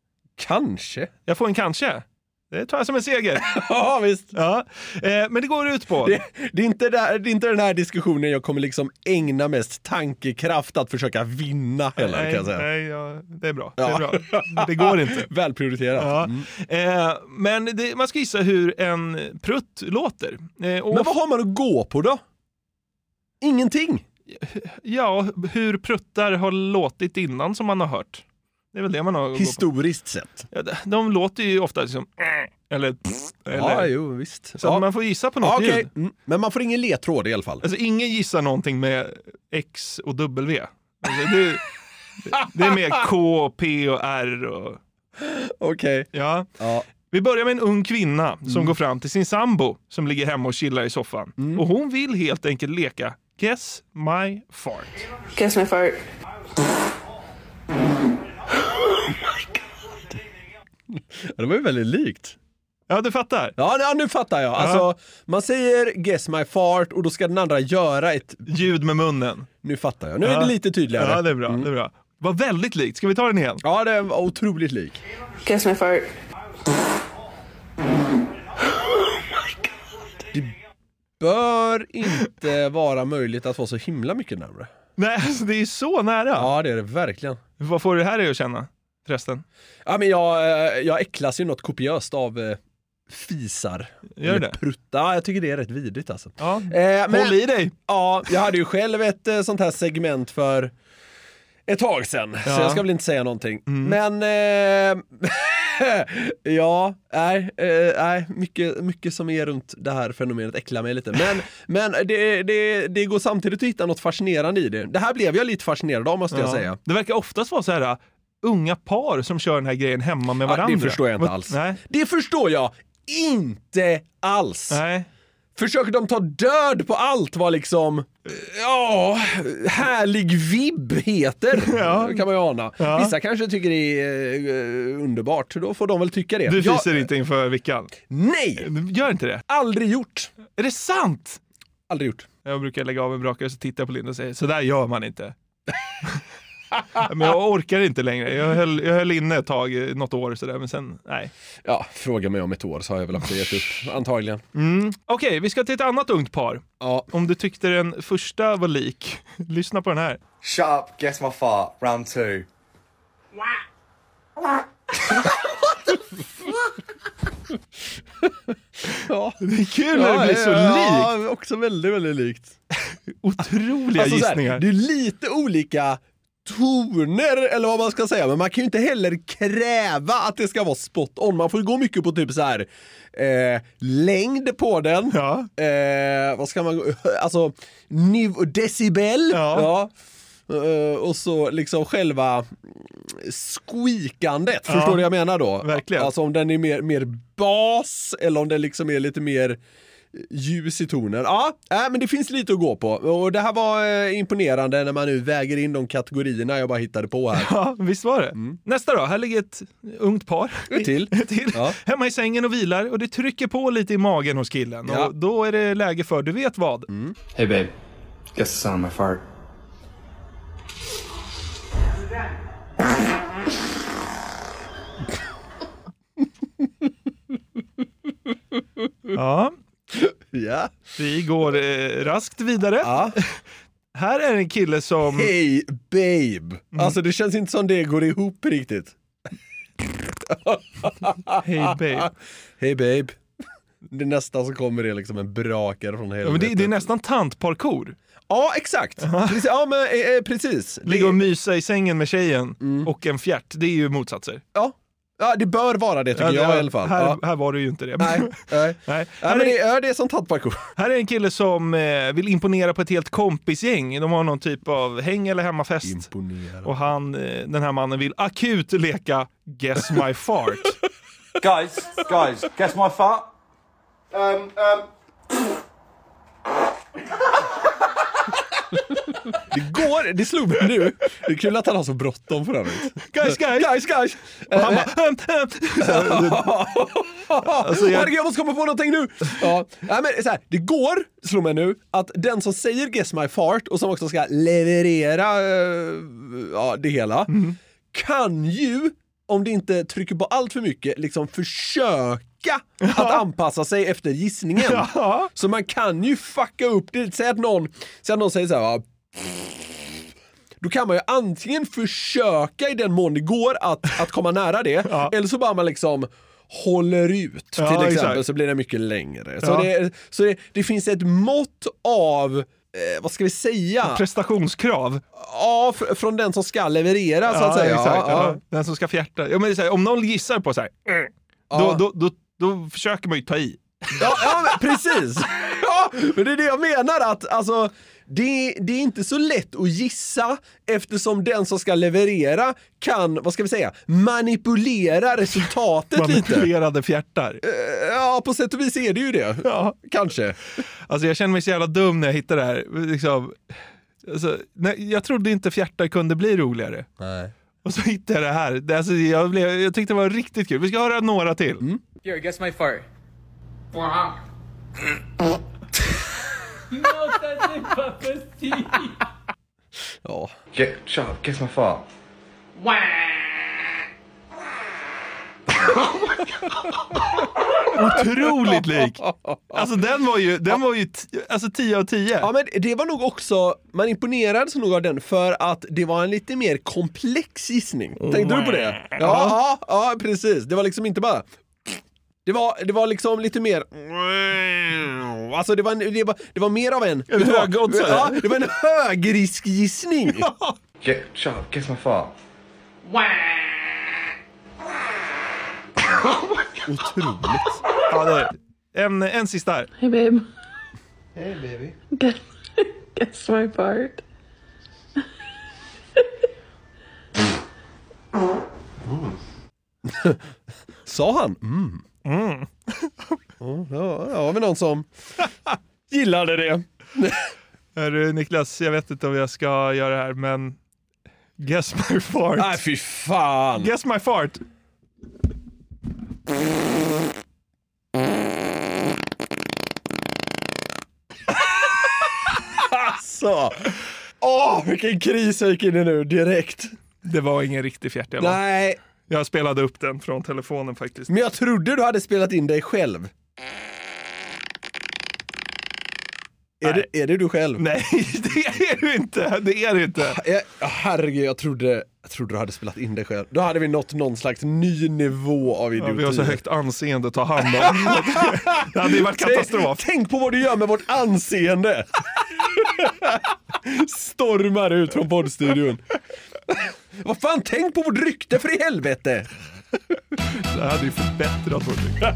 Kanske. Jag får en kanske. Det tar jag som en seger. Ja, visst. Ja. Men det går ut på... Det är inte den här diskussionen jag kommer liksom ägna mest tankekraft att försöka vinna heller, kan jag säga. Nej, det är bra. Ja. Det är bra. Det går inte. Välprioriterat. Ja. Men man ska gissa hur en prutt låter. Men vad har man att gå på då? Ingenting. Ja, hur pruttar har låtit innan som man har hört. Det är väl det man har historiskt sett. Ja, de låter ju ofta liksom eller ja, jo, visst. Så man får gissa på något ljud. Men man får ingen ledtråd i alla fall. Alltså ingen gissar någonting med X och W. Alltså, det är mer K, P och R och... Okej. Ja. Vi börjar med en ung kvinna som går fram till sin sambo som ligger hemma och chillar i soffan. Och hon vill helt enkelt leka Guess my fart. Guess my fart. Det var ju väldigt likt. Ja, du fattar. Ja, nu fattar jag. Alltså, man säger guess my fart och då ska den andra göra ett ljud med munnen. Nu fattar jag. Nu är det lite tydligare. Ja, det är bra. Det är bra. Var väldigt likt. Ska vi ta den igen? Ja, det var otroligt lik. Guess my fart. Det bör inte vara möjligt att få så himla mycket närmare. Nej, alltså det är så nära. Ja, det är det verkligen. Vad får du här att känna, förresten? Ja, men jag äcklas ju något kopiöst av fisar. Gör det? Prutta. Jag tycker det är rätt vidrigt alltså. Ja. Håll i dig. Ja, jag hade ju själv ett sånt här segment för ett tag sedan. Så jag ska väl inte säga någonting. Men ja, nej, mycket som är runt det här fenomenet äcklar mig lite. Men det går samtidigt att hitta något fascinerande i det. Det här blev jag lite fascinerad av, måste jag säga. Det verkar oftast vara så här unga par som kör den här grejen hemma med varandra. Det förstår jag inte alls. Nej. Det förstår jag inte alls. Nej. Försöker de ta död på allt vad liksom härlig vibb heter. Kan man ju ana. Vissa kanske tycker det är underbart. Då får de väl tycka det. Du fiser inte inför Vickan? Nej! Gör inte det? Aldrig gjort. Är det sant? Aldrig gjort. Jag brukar lägga av en brakare så tittar jag på Linda och säger så där gör man inte. Men jag orkar inte längre. Jag höll inne ett tag, något år sådär, men sen, nej. Ja, fråga mig om ett år så har jag väl också gett upp, antagligen. Okej, vi ska till ett annat ungt par. Ja. Om du tyckte den första var lik, lyssna på den här. Shut up, guess my fart, round 2. Ja. Det är kul när det blir så likt. Ja, också väldigt, väldigt likt. Otroliga gissningar. Det är lite olika toner eller vad man ska säga, men man kan ju inte heller kräva att det ska vara spot on. Man får ju gå mycket på typ så här längd på den. Vad ska man alltså decibel. Och så liksom själva squeakandet. Förstår du vad jag menar då? Verkligen. Alltså om den är mer bas eller om den liksom är lite mer ljus i tonen. Ja, men det finns lite att gå på. Och det här var imponerande när man nu väger in de kategorierna jag bara hittade på här. Ja, visst var det. Nästa då, här ligger ett ungt par. Ett till. Ja. Hemma i sängen och vilar och det trycker på lite i magen hos killen. Ja. Och då är det läge för, du vet vad? Hey babe, guess the sound of my fart. Ja. Vi går raskt vidare. Här är en kille som... Hey babe. Alltså det känns inte som det går ihop riktigt. Hey babe. Hey babe. Det nästa som kommer är liksom en brakare från helvetet. Men det är nästan tantparkour. Ja, exakt. Precis. Ja, men precis. Ligga och mysa i sängen med tjejen och en fjärt. Det är ju motsatser. Ja, det bör vara det tycker jag i alla fall. Här var det ju inte det. Nej. Men det är som tantparkour. Här är en kille som vill imponera på ett helt kompisgäng. De har någon typ av häng- eller hemmafest. Imponera. Och den här mannen vill akut leka Guess my fart. Guys, guess my fart. Det slog mig nu. Det är kul att han har så bråttom för övrigt. Guys. Och han bara, jag måste komma på någonting nu. Men så här, det går, slår mig nu, att den som säger Guess my fart och som också ska leverera det hela kan ju om det inte trycker på allt för mycket, liksom försöka att anpassa sig efter gissningen. Ja. Så man kan ju fucka upp det. Säg att någon säger så här, då kan man ju antingen försöka i den mån det går att komma nära det, eller så bara man liksom håller ut till exempel, exakt. Så blir det mycket längre. Så det finns ett mått av vad ska vi säga? Prestationskrav. Ja, från den som ska leverera så att säga. Exakt, den som ska fjärta. Ja, men det är så här, om någon gissar på så här, då försöker man ju ta i. Ja, precis. Ja, men det är det jag menar, att alltså, det är inte så lätt att gissa, eftersom den som ska leverera kan, vad ska vi säga, manipulera resultatet lite. Manipulerade fjärtar. Ja, på sätt och vis är det ju det. Ja, kanske. Alltså jag känner mig så jävla dum när jag hittar det här. Liksom, alltså, jag trodde inte fjärtar kunde bli roligare. Nej. Och så hittade jag det här. Alltså, jag tyckte det var riktigt kul. Vi ska höra några till. Here, guess my fart. Wow. Ja. Shut up, guess my fart. Otroligt lik. Alltså den var ju alltså 10 av 10. Ja, men det var nog också, man imponerades nog av den för att det var en lite mer komplex gissning. Tänkte du på det? Ja, precis. Det var liksom inte bara det var liksom lite mer, alltså det var mer av en högoddsare. Ja, det var en högriskgissning. Shut up, guess my fart. Otroligt. Ja, det är en sista här. Hey babe. Hey baby. Guess my fart. Sa han? Ja, men någon som gillade det. Hörru, Niklas, jag vet inte om jag ska göra det här, men guess my fart. Nej, fy fan. Guess my fart. Alltså. Vilken kris jag gick in i nu direkt. Det var ingen riktig fjärt. Nej. Jag spelade upp den från telefonen faktiskt. Men jag trodde du hade spelat in dig själv. Är det du själv? Nej, det är du inte. Det är det inte. Herregud, jag trodde du hade spelat in dig själv. Då hade vi nått någon slags ny nivå av idioti. Ja, vi har så högt anseende att ta hand om. Det hade ju varit katastrof. Tänk på vad du gör med vårt anseende. Stormar ut från poddstudion. Vad fan, tänk på vårt rykte för i helvete. Det hade ju förbättrat vårt rykte.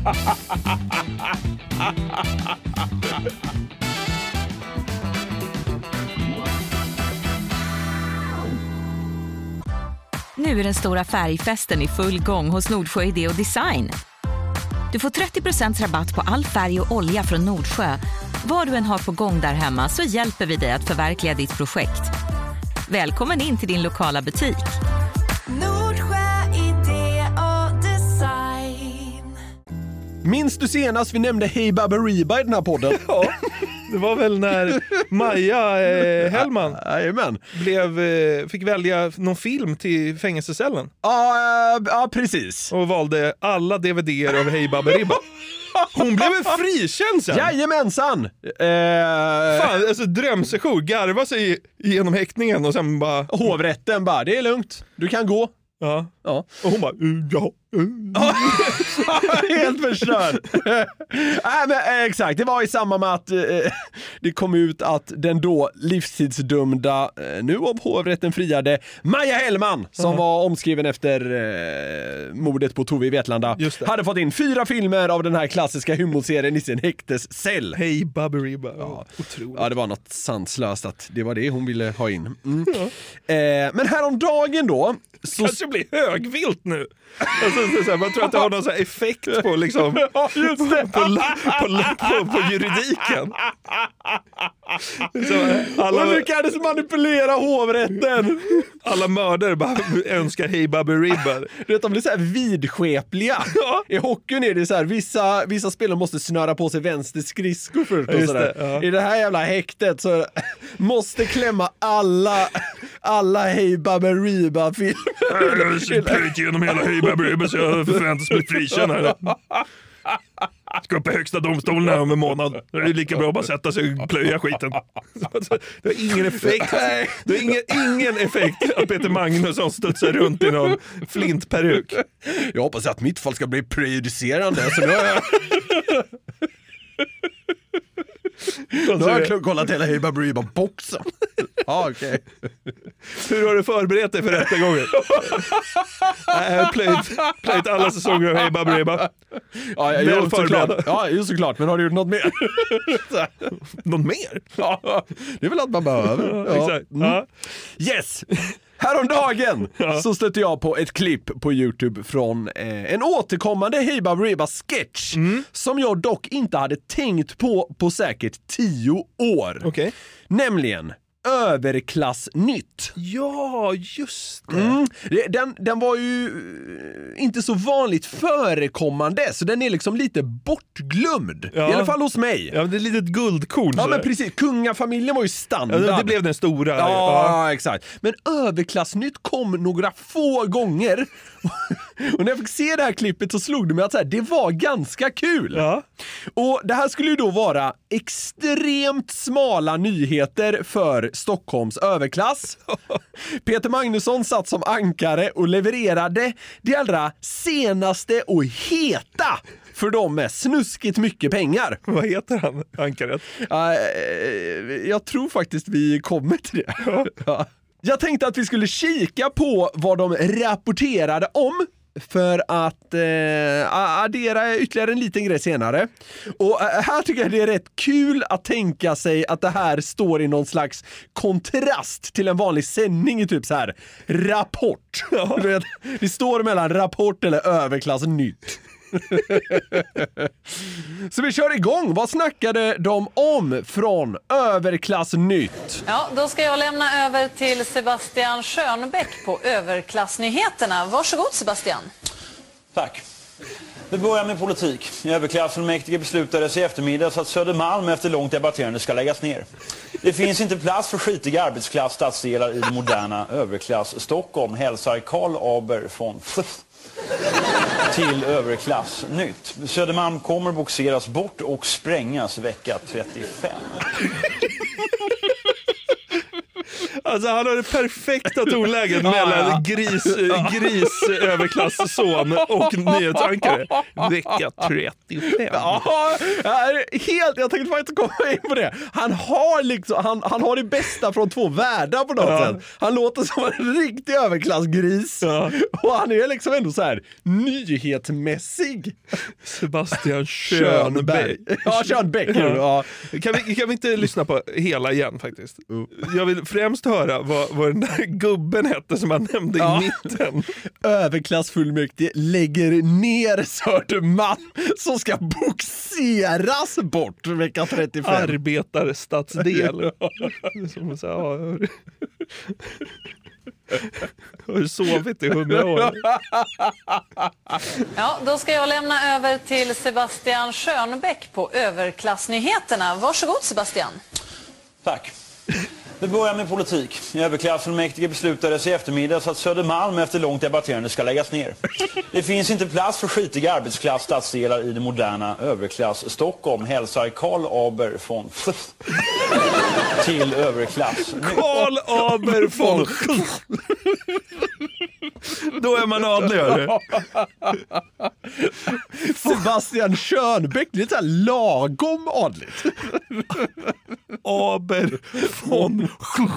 Nu är den stora färgfesten i full gång hos Nordsjö Idé och Design. Du får 30% rabatt på all färg och olja från Nordsjö. Vad du än har på gång där hemma så hjälper vi dig att förverkliga ditt projekt. Välkommen in till din lokala butik. Nordsjö Idé och Design. Minns du senast vi nämnde Hey Baberiba i den här podden? Ja, det var väl när Maja Hellman fick välja någon film till fängelsecellen. Ja, precis. Och valde alla DVD:er av Hey Baberiba. Hon blev en frikänd sen. Jajamensan. Fan, alltså drömsession. Garva sig genom häktningen och sen bara... Hovrätten bara, det är lugnt. Du kan gå. Ja. Och hon bara, ja. Helt förstörd. Nej, men exakt, det var i samband med att det kom ut att den då livstidsdömda, nu av hovrätten friade, Maja Hellman, som var omskriven efter mordet på Tove i Vetlanda, hade fått in 4 filmer av den här klassiska humorserien i sin häktescell. Hey Baberiba. Ja, det var något sanslöst att det var det hon ville ha in. Men häromdagen då kanske blir högvilt nu. Alltså, man tror att det har någon så här effekt på liksom på juridiken. Och lyckades manipulera hovrätten. Alla mördare bara önskar Hey Baberiba. Du vet, de blir så här vidskepliga. I hockeyn är det så här, vissa spelare måste snöra på sig vänster skridskor förut och sådär. I det här jävla häktet så måste klämma alla Hey Baberiba-filmer. Jag har plöjt igenom hela Hey Baberiba så jag förväntas bli frikänd här. Ska upp i högsta domstolen här om en månad. Det är lika bra att bara sätta sig och plöja skiten. Det har ingen effekt. Det har ingen effekt att Peter Magnusson studsar runt i någon flintperuk. Jag hoppas att mitt fall ska bli prejudicerande. Så nu har jag kollat hela Hey Baberiba-boxen. Ja, okej. Hur har du förberett dig för rättegången? Jag har plöjt alla säsonger av Hey Baberiba. Ja, jag såklart. Ja, just såklart. Men har du gjort något mer? Något mer? Ja, det är väl att man behöver. Ja, exakt. Ja. Yes! Häromdagen så stötte jag på ett klipp på YouTube från en återkommande Hey Baberiba-sketch som jag dock inte hade tänkt på säkert 10 år. Okay. Nämligen Överklassnytt. Ja, just det. Den var ju inte så vanligt förekommande, så den är liksom lite bortglömd. I alla fall hos mig. Ja, det är lite ett guldkorn. Ja, men precis. Kungafamiljen var ju standard. Ja, det blev den stora. Ja, exakt. Men Överklassnytt kom några få gånger. Och när jag fick se det här klippet så slog det mig att så här, det var ganska kul. Ja. Och det här skulle ju då vara extremt smala nyheter för Stockholms överklass. Peter Magnusson satt som ankare och levererade det allra senaste och heta för dem med snuskigt mycket pengar. Vad heter han, ankaret? Jag tror faktiskt vi kommer till det. Ja. Jag tänkte att vi skulle kika på vad de rapporterade om för att addera ytterligare en liten grej senare. Och här tycker jag det är rätt kul att tänka sig att det här står i någon slags kontrast till en vanlig sändning i typ så här Rapport. Ja. Du vet, det står mellan Rapport eller Överklassnytt. Så vi kör igång. Vad snackade de om från Överklassnytt? Ja, då ska jag lämna över till Sebastian Schönbeck på Överklassnyheterna. Varsågod Sebastian. Tack. Vi börjar med politik. Överklassfullmäktige beslutades i eftermiddags att Södermalm efter långt debatterande ska läggas ner. Det finns inte plats för skitiga arbetsklassstadsdelar i det moderna överklass Stockholm, hälsar Carl Aber från till Överklassnytt. Södermalm kommer boxeras bort och sprängas vecka 35. Alltså han har det perfekta tonläget mellan gris överklassson och nyhetsankare. Vecka 35. Ja, helt, jag tänkte faktiskt komma in på det. Han har liksom, han har det bästa från två världar på något sätt. Han låter som en riktig överklassgris. Ja. Och han är liksom ändå så här nyhetsmässig. Sebastian Schönbeck. Ja, Schönbeck. Ja. Kan vi inte lyssna på hela igen faktiskt? Jag vill främst höra vad den där gubben hette som han nämnde i mitten. Överklassfullmäktige lägger ner Södermalm som ska boxeras bort vecka 35. Arbetarstadsdel. Som så här, har sovit i 100 år. Ja, då ska jag lämna över till Sebastian Schönbeck på Överklassnyheterna. Varsågod Sebastian. Tack. Vi börjar med politik. Överklassfullmäktige beslutades i eftermiddags att Södermalm efter långt debatterande ska läggas ner. Det finns inte plats för skitiga arbetsklassstadsdelar i det moderna överklass Stockholm, hälsar Carl Aber från till Överklass. Carl Aber från då är man adlig. Sebastian Schönbeck, det är så här lagom adligt. Aber von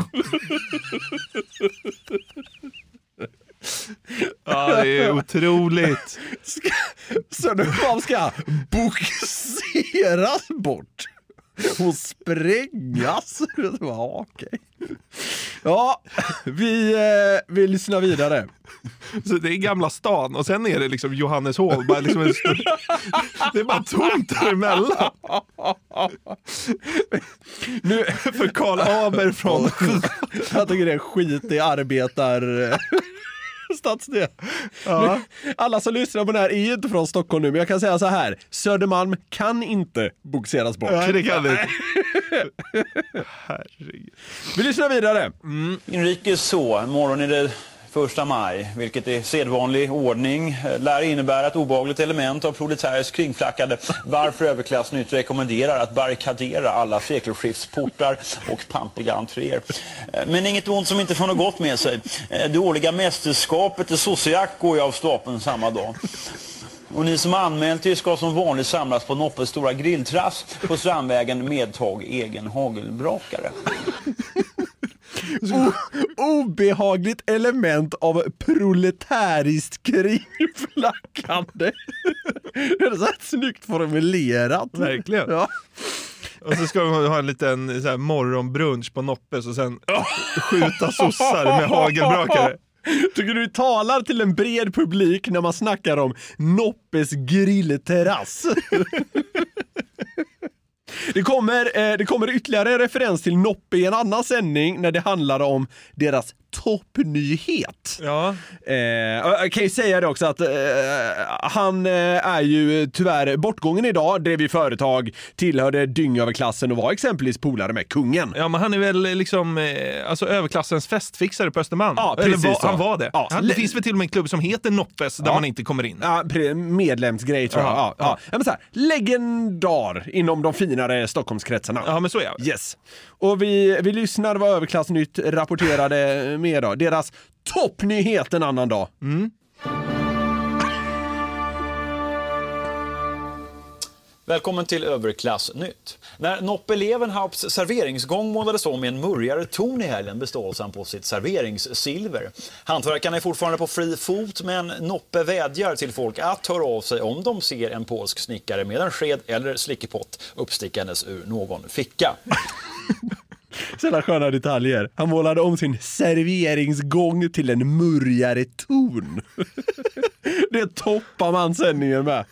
ja, det är otroligt. Södermalm ska boxeras bort och sprängas. Ja, okej. Ja, vi lyssnar vidare. Så det är Gamla stan och sen är det liksom Johanneshov, bara liksom det är bara tomt däremellan. Nu för Carl Aber från jag tycker det är skit i någonstans det. Ja. Nu, alla som lyssnar på det här är ju inte från Stockholm nu, men jag kan säga så här. Södermalm kan inte bogseras bort. Nej, det kan det. Herregud. Vi lyssnar vidare. Inrikes så, imorgon är det 1 maj, vilket i sedvanlig ordning lär innebära ett obehagligt element av proletärisk kringflackade, varför Överklassnytt rekommenderar att barrikadera alla sekelskiftsportar och pampiga entréer. Men inget ont som inte får något gott med sig. Det årliga mästerskapet i sossejakt går ju av stapeln samma dag. Och ni som anmält er ska som vanligt samlas på Noppes stora grilltrass på Strandvägen med tag egen hagelbrakare. Obehagligt element av proletäriskt kringflackande. Det är så här snyggt formulerat. Verkligen. Ja. Och så ska de ha en liten så här, morgonbrunch på Noppes och sen skjuta sossar med hagelbrakare. Tycker du talar till en bred publik när man snackar om Noppes grillterrass? Det kommer ytterligare referens till Noppe i en annan sändning när det handlar om deras toppnyhet. Ja. Jag kan ju säga det också att han är ju tyvärr bortgången idag. Drev i företag, tillhörde dyngöverklassen och var exempelvis polare med kungen. Ja, men han är väl liksom alltså överklassens festfixare på Östermalm. Ja, precis. Han var det. Ja. Det finns väl till och med en klubb som heter Noppes där man inte kommer in. Ja, medlemsgrej tror jag. Ja. Ja. Men så här, legendar inom de finare Stockholmskretsarna. Ja, men så är jag. Yes. Och vi lyssnar vad Överklassnytt rapporterade med då. Deras toppnyhet en annan dag. Välkommen till Överklassnytt. När Noppe Levenhaups serveringsgång målades om i en murrigare ton i helgen bestås han på sitt serveringssilver. Hantverkarna är fortfarande på fri fot, men Noppe vädjar till folk att höra av sig om de ser en polsk snickare med en sked eller slickepott uppstickandes ur någon ficka. Sådana sköna detaljer. Han målade om sin serveringsgång till en murrigare ton. Det toppar man sändningen med.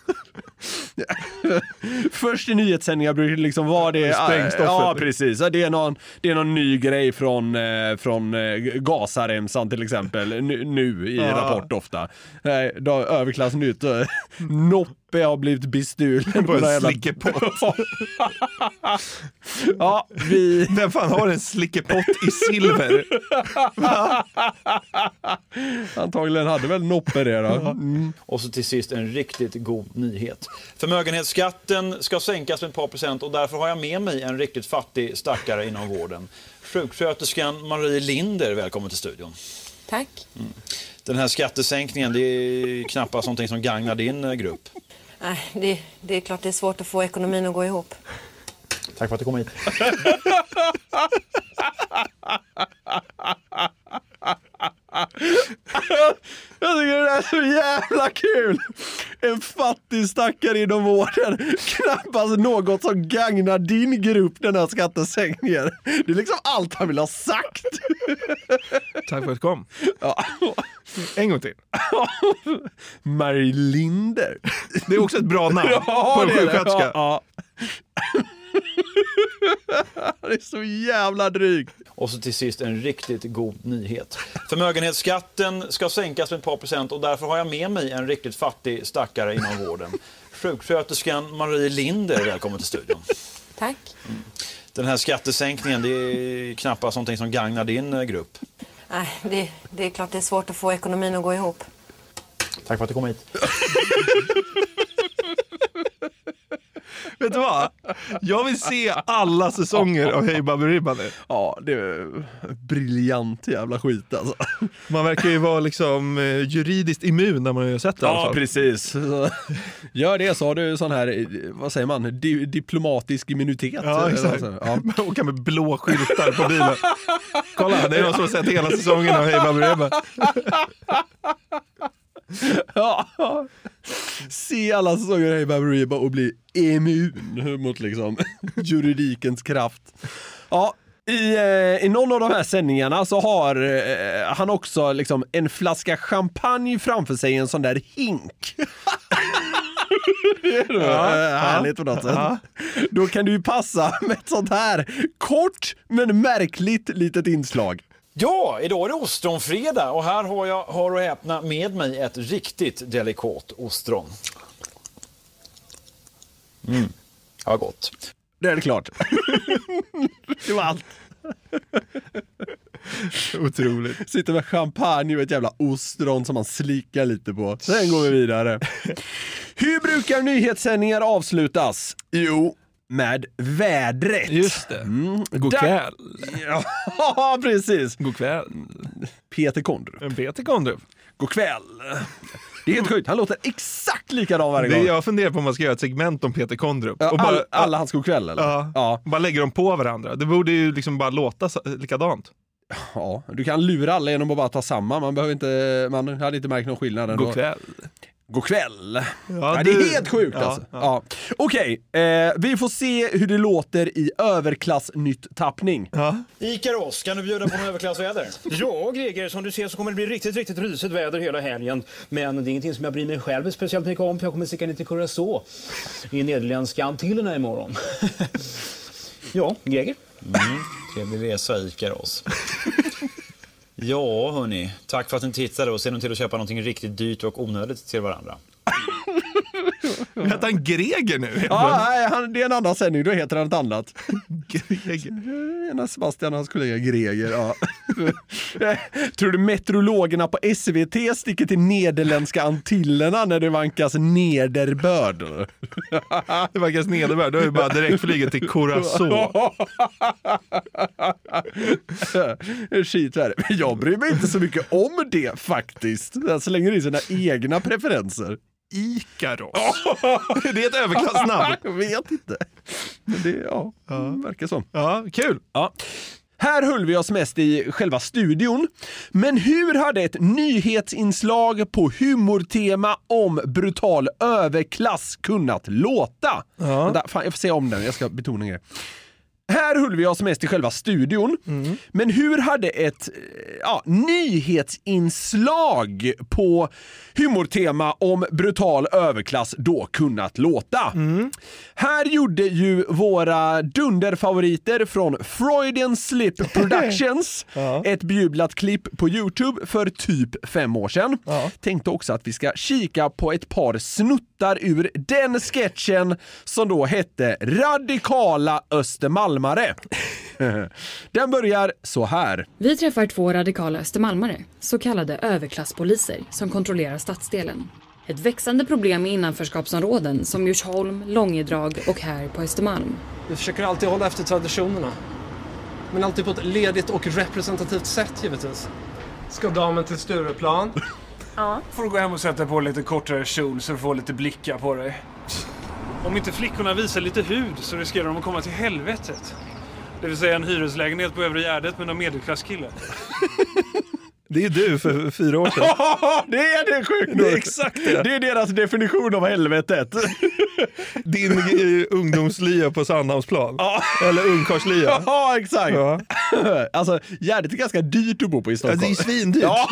Först i nyhetssändningar brukar det liksom vara det. Ja, precis. Det är någon ny grej från Gazaremsan till exempel. Nu i Rapport ofta. Då Överklassnytt. Noppe har blivit bestulen på en slickepott. Ja, vem fan har en slickepott i silver? Antagligen hade väl Noppe det då. Och så till sist en riktigt god nyhet. Förmögenhetsskatten ska sänkas med ett par procent och därför har jag med mig en riktigt fattig stackare inom vården. Sjuksköterskan Marie Linder, välkommen till studion. Tack. Den här skattesänkningen, det är knappast någonting som gagnar din grupp. Nej, det är klart det är svårt att få ekonomin att gå ihop. Tack för att du kom hit. Jag tycker det är så jävla kul. En fattig stackare inom vården. Knappast något som gagnar din grupp, den här skattesänkningen. Det är liksom allt han vill ha sagt. Tack för att du kom. Ja. En gång till. Marie Linder. Det är också ett bra namn på en sjuksköterska. Ja. Det är så jävla dryg. Och så till sist en riktigt god nyhet. Förmögenhetsskatten ska sänkas med ett par procent och därför har jag med mig en riktigt fattig stackare inom vården. Sjuksköterskan Marie Linder, välkommen till studion. Tack. Den här skattesänkningen, det är knappast någonting som gagnar din grupp. Nej, det är klart det är svårt att få ekonomin att gå ihop. Tack för att du kom hit. Vet du vad? Jag vill se alla säsonger av Hey Baberiba nu. Ja, det är briljant jävla skit alltså. Man verkar ju vara liksom juridiskt immun när man har sett det i alla fall. Ja, precis. Gör det så har du sån här, vad säger man, diplomatisk immunitet. Ja, exakt. Ja. Man åker med blå skyltar på bilen. Kolla, det är någon som har sett hela säsongen av Hey Baberiba. Ja. Se alla säsonger Hey Baberiba och bli immun mot liksom juridikens kraft. Ja, i någon av de här sändningarna så har han också liksom en flaska champagne framför sig i en sån där hink. Det är härligt på något sätt. Då kan du ju passa med ett sånt här kort men märkligt litet inslag. Ja, idag är det ostronfredag och här har jag, hör och häpna, med mig ett riktigt delikat ostron. Ja, gott. Det är det klart. Det var allt. Otroligt. Sitter med champagne och ett jävla ostron som man slickar lite på. Sen går vi vidare. Hur brukar nyhetssändningar avslutas? Jo, med vädret. Just det. God kväll. Ja, precis. God kväll. Peter Kondrup. Peter Kondrup. God kväll. Det är helt sjukt. Han låter exakt likadan varje gång. Jag funderar på om man ska göra ett segment om Peter Kondrup. Ja, och bara, alla hans god kväll, eller? Ja. Bara lägger dem på varandra. Det borde ju liksom bara låta likadant. Ja, du kan lura alla genom att bara ta samma. Man hade inte märkt någon skillnad ändå. God kväll. God kväll. Ja, det är helt sjukt alltså. Ja. Okej, vi får se hur det låter i överklassnytt-tappning. Ikaros, kan du bjuda på en överklassväder? Ja, Greger, som du ser så kommer det bli riktigt, riktigt rysigt väder hela helgen. Men det är ingenting som jag bryr mig själv speciellt mycket om, för jag kommer sticka ner till Curacao i nederländska Antillerna imorgon. Ja, Greger? Trevlig resa, Ikaros. Ja, hörni. Tack för att ni tittade och ser nu till att köpa någonting riktigt dyrt och onödigt till varandra. Heter han Greger nu? Ja, det är en annan sändning. Då heter han ett annat. Greger. Sebastian och hans kollega Greger, ja. Tror du meteorologerna på SVT sticker till nederländska Antillerna när det vankas nederbörd? Det vankas nederbörd, då är det bara direkt flyget till Curacao. Skitvärre. Jag bryr mig inte så mycket om det faktiskt. Så länge det är sina egna preferenser. Ikaros. Det är ett överklassnamn. Jag vet inte. Men det verkar som. Ja, kul. Ja. Här höll vi oss mest i själva studion. Men hur hade ett nyhetsinslag på humortema om brutal överklass kunnat låta? Fan, jag får se om den. Jag ska betona det. Här höll vi oss mest i själva studion. Men hur hade ett nyhetsinslag på humortema om brutal överklass då kunnat låta? Här gjorde ju våra dunderfavoriter från Freudian Slip Productions ett bejublat klipp på YouTube för typ 5 år sedan. Tänkte också att vi ska kika på ett par snuttar ur den sketchen som då hette Radikala Östermalmare. Den börjar så här. Vi träffar 2 radikala östermalmare, så kallade överklasspoliser, som kontrollerar stadsdelen. Ett växande problem i innanförskapsområden som Djursholm, Långedrag och här på Östermalm. Vi försöker alltid hålla efter traditionerna. Men alltid på ett ledigt och representativt sätt, givetvis. Ska damen till Stureplan? Ja. Får du gå hem och sätta på lite kortare kjol så du får lite blickar på dig. Om inte flickorna visar lite hud så riskerar de att komma till helvetet. Det vill säga en hyreslägenhet på övre Gärdet med en medelklasskille. Det är du för 4 år sedan. Det är det sjukt. Det är exakt det. Det är deras definition av helvetet. Din ungdomslya på Sandhamnsplan. Eller ungkarlslya. Ja, exakt. Ja. Alltså, Gärdet är ganska dyrt att bo på i Stockholm. Det är svindyrt. Ja.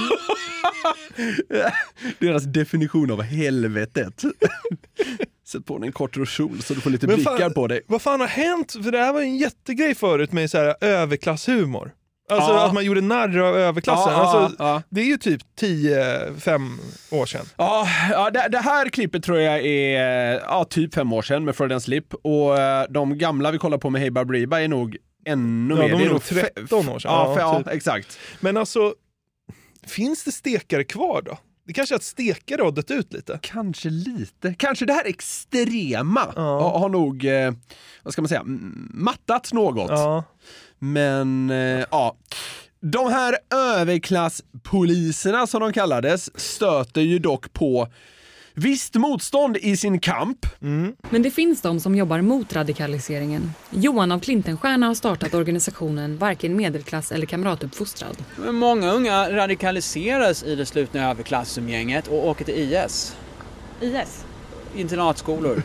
Deras definition av helvetet. Sätt på en kortare kjol så du får lite blickar på dig. Vad fan har hänt? För det här var en jättegrej förut med så här överklasshumor. Alltså att man gjorde narr av överklassen. Det är ju typ 10-5 år sedan. Ja, det här klippet tror jag är typ 5 år sedan med Freudian Slip. Och de gamla vi kollar på med Hey Barbariba är nog ännu mer. De är nog 13 år sedan. Ja, exakt. Men alltså, finns det stekare kvar då? Det kanske är att stekare har dött ut lite. Kanske lite. Kanske det här extrema har nog, vad ska man säga, mattats något. Ja. Men de här överklasspoliserna som de kallades stöter ju dock på visst motstånd i sin kamp. Men det finns de som jobbar mot radikaliseringen. Johan av Klintenstierna har startat organisationen Varken medelklass eller kamratuppfostrad. Många unga radikaliseras i det slutna överklassumgänget och åker till IS. IS? Internatskolor.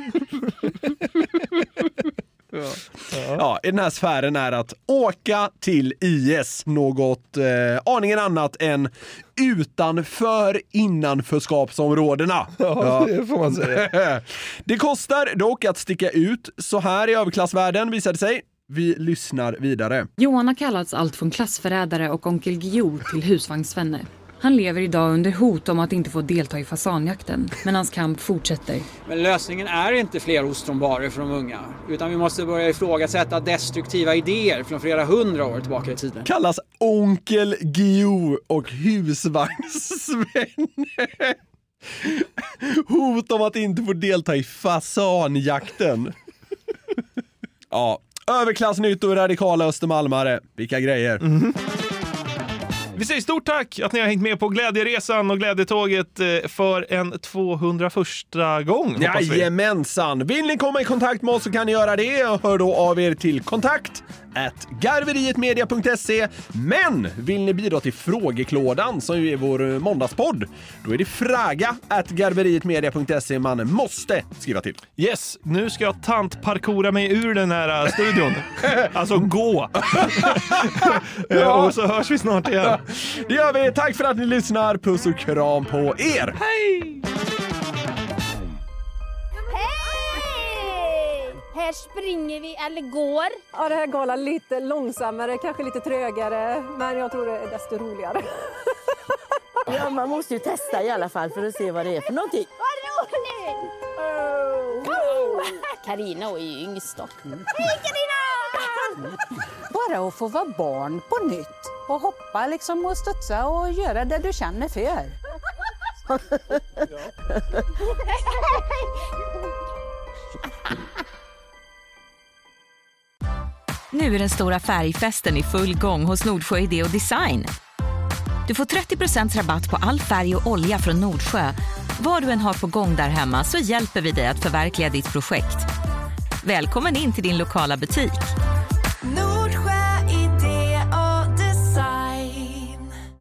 Ja, i den här sfären är att åka till IS något aningen annat än utanför innanförskapsområdena. Ja, det får man säga. Det kostar dock att sticka ut så här i överklassvärlden, visade sig. Vi lyssnar vidare. Johan har kallats allt från klassförrädare och onkel Gio till husvagnsvänner. Han lever idag under hot om att inte få delta i fasanjakten, men hans kamp fortsätter. Men lösningen är inte fler ostronbarer för de unga, utan vi måste börja ifrågasätta destruktiva idéer från flera 100 år tillbaka i tiden. Kallas onkel Gio och husvagnsvänner. Hot om att inte få delta i fasanjakten. Ja, överklassnytt och radikala östermalmare. Vilka grejer. Vi säger stort tack att ni har hängt med på Glädjeresan och Glädjetåget för en 201:a gång. Jajamensan. Vill ni komma i kontakt med oss så kan ni göra det. Och hör då av er till kontakt@garverietmedia.se. Men vill ni bidra till frågeklådan som är vår måndagspodd, då är det fraga@garverietmedia.se man måste skriva till. Yes, nu ska jag tantparkoura mig ur den här studion. Alltså gå. Och så hörs vi snart igen. Det gör vi. Tack för att ni lyssnar. Puss och kram på er. Hej! Här springer vi eller går. Ja, det här går lite långsammare, kanske lite trögare, men jag tror det är desto roligare. Ja, man måste ju testa i alla fall för att se vad det är för någonting. Vad roligt! Carina är ju yngst då. Hej Carina! Bara att få vara barn på nytt. Och hoppa liksom och studsa och göra det du känner för. Nu är den stora färgfesten i full gång hos Nordsjö Idé och Design. Du får 30% rabatt på all färg och olja från Nordsjö. Vad du än har på gång där hemma så hjälper vi dig att förverkliga ditt projekt. Välkommen in till din lokala butik.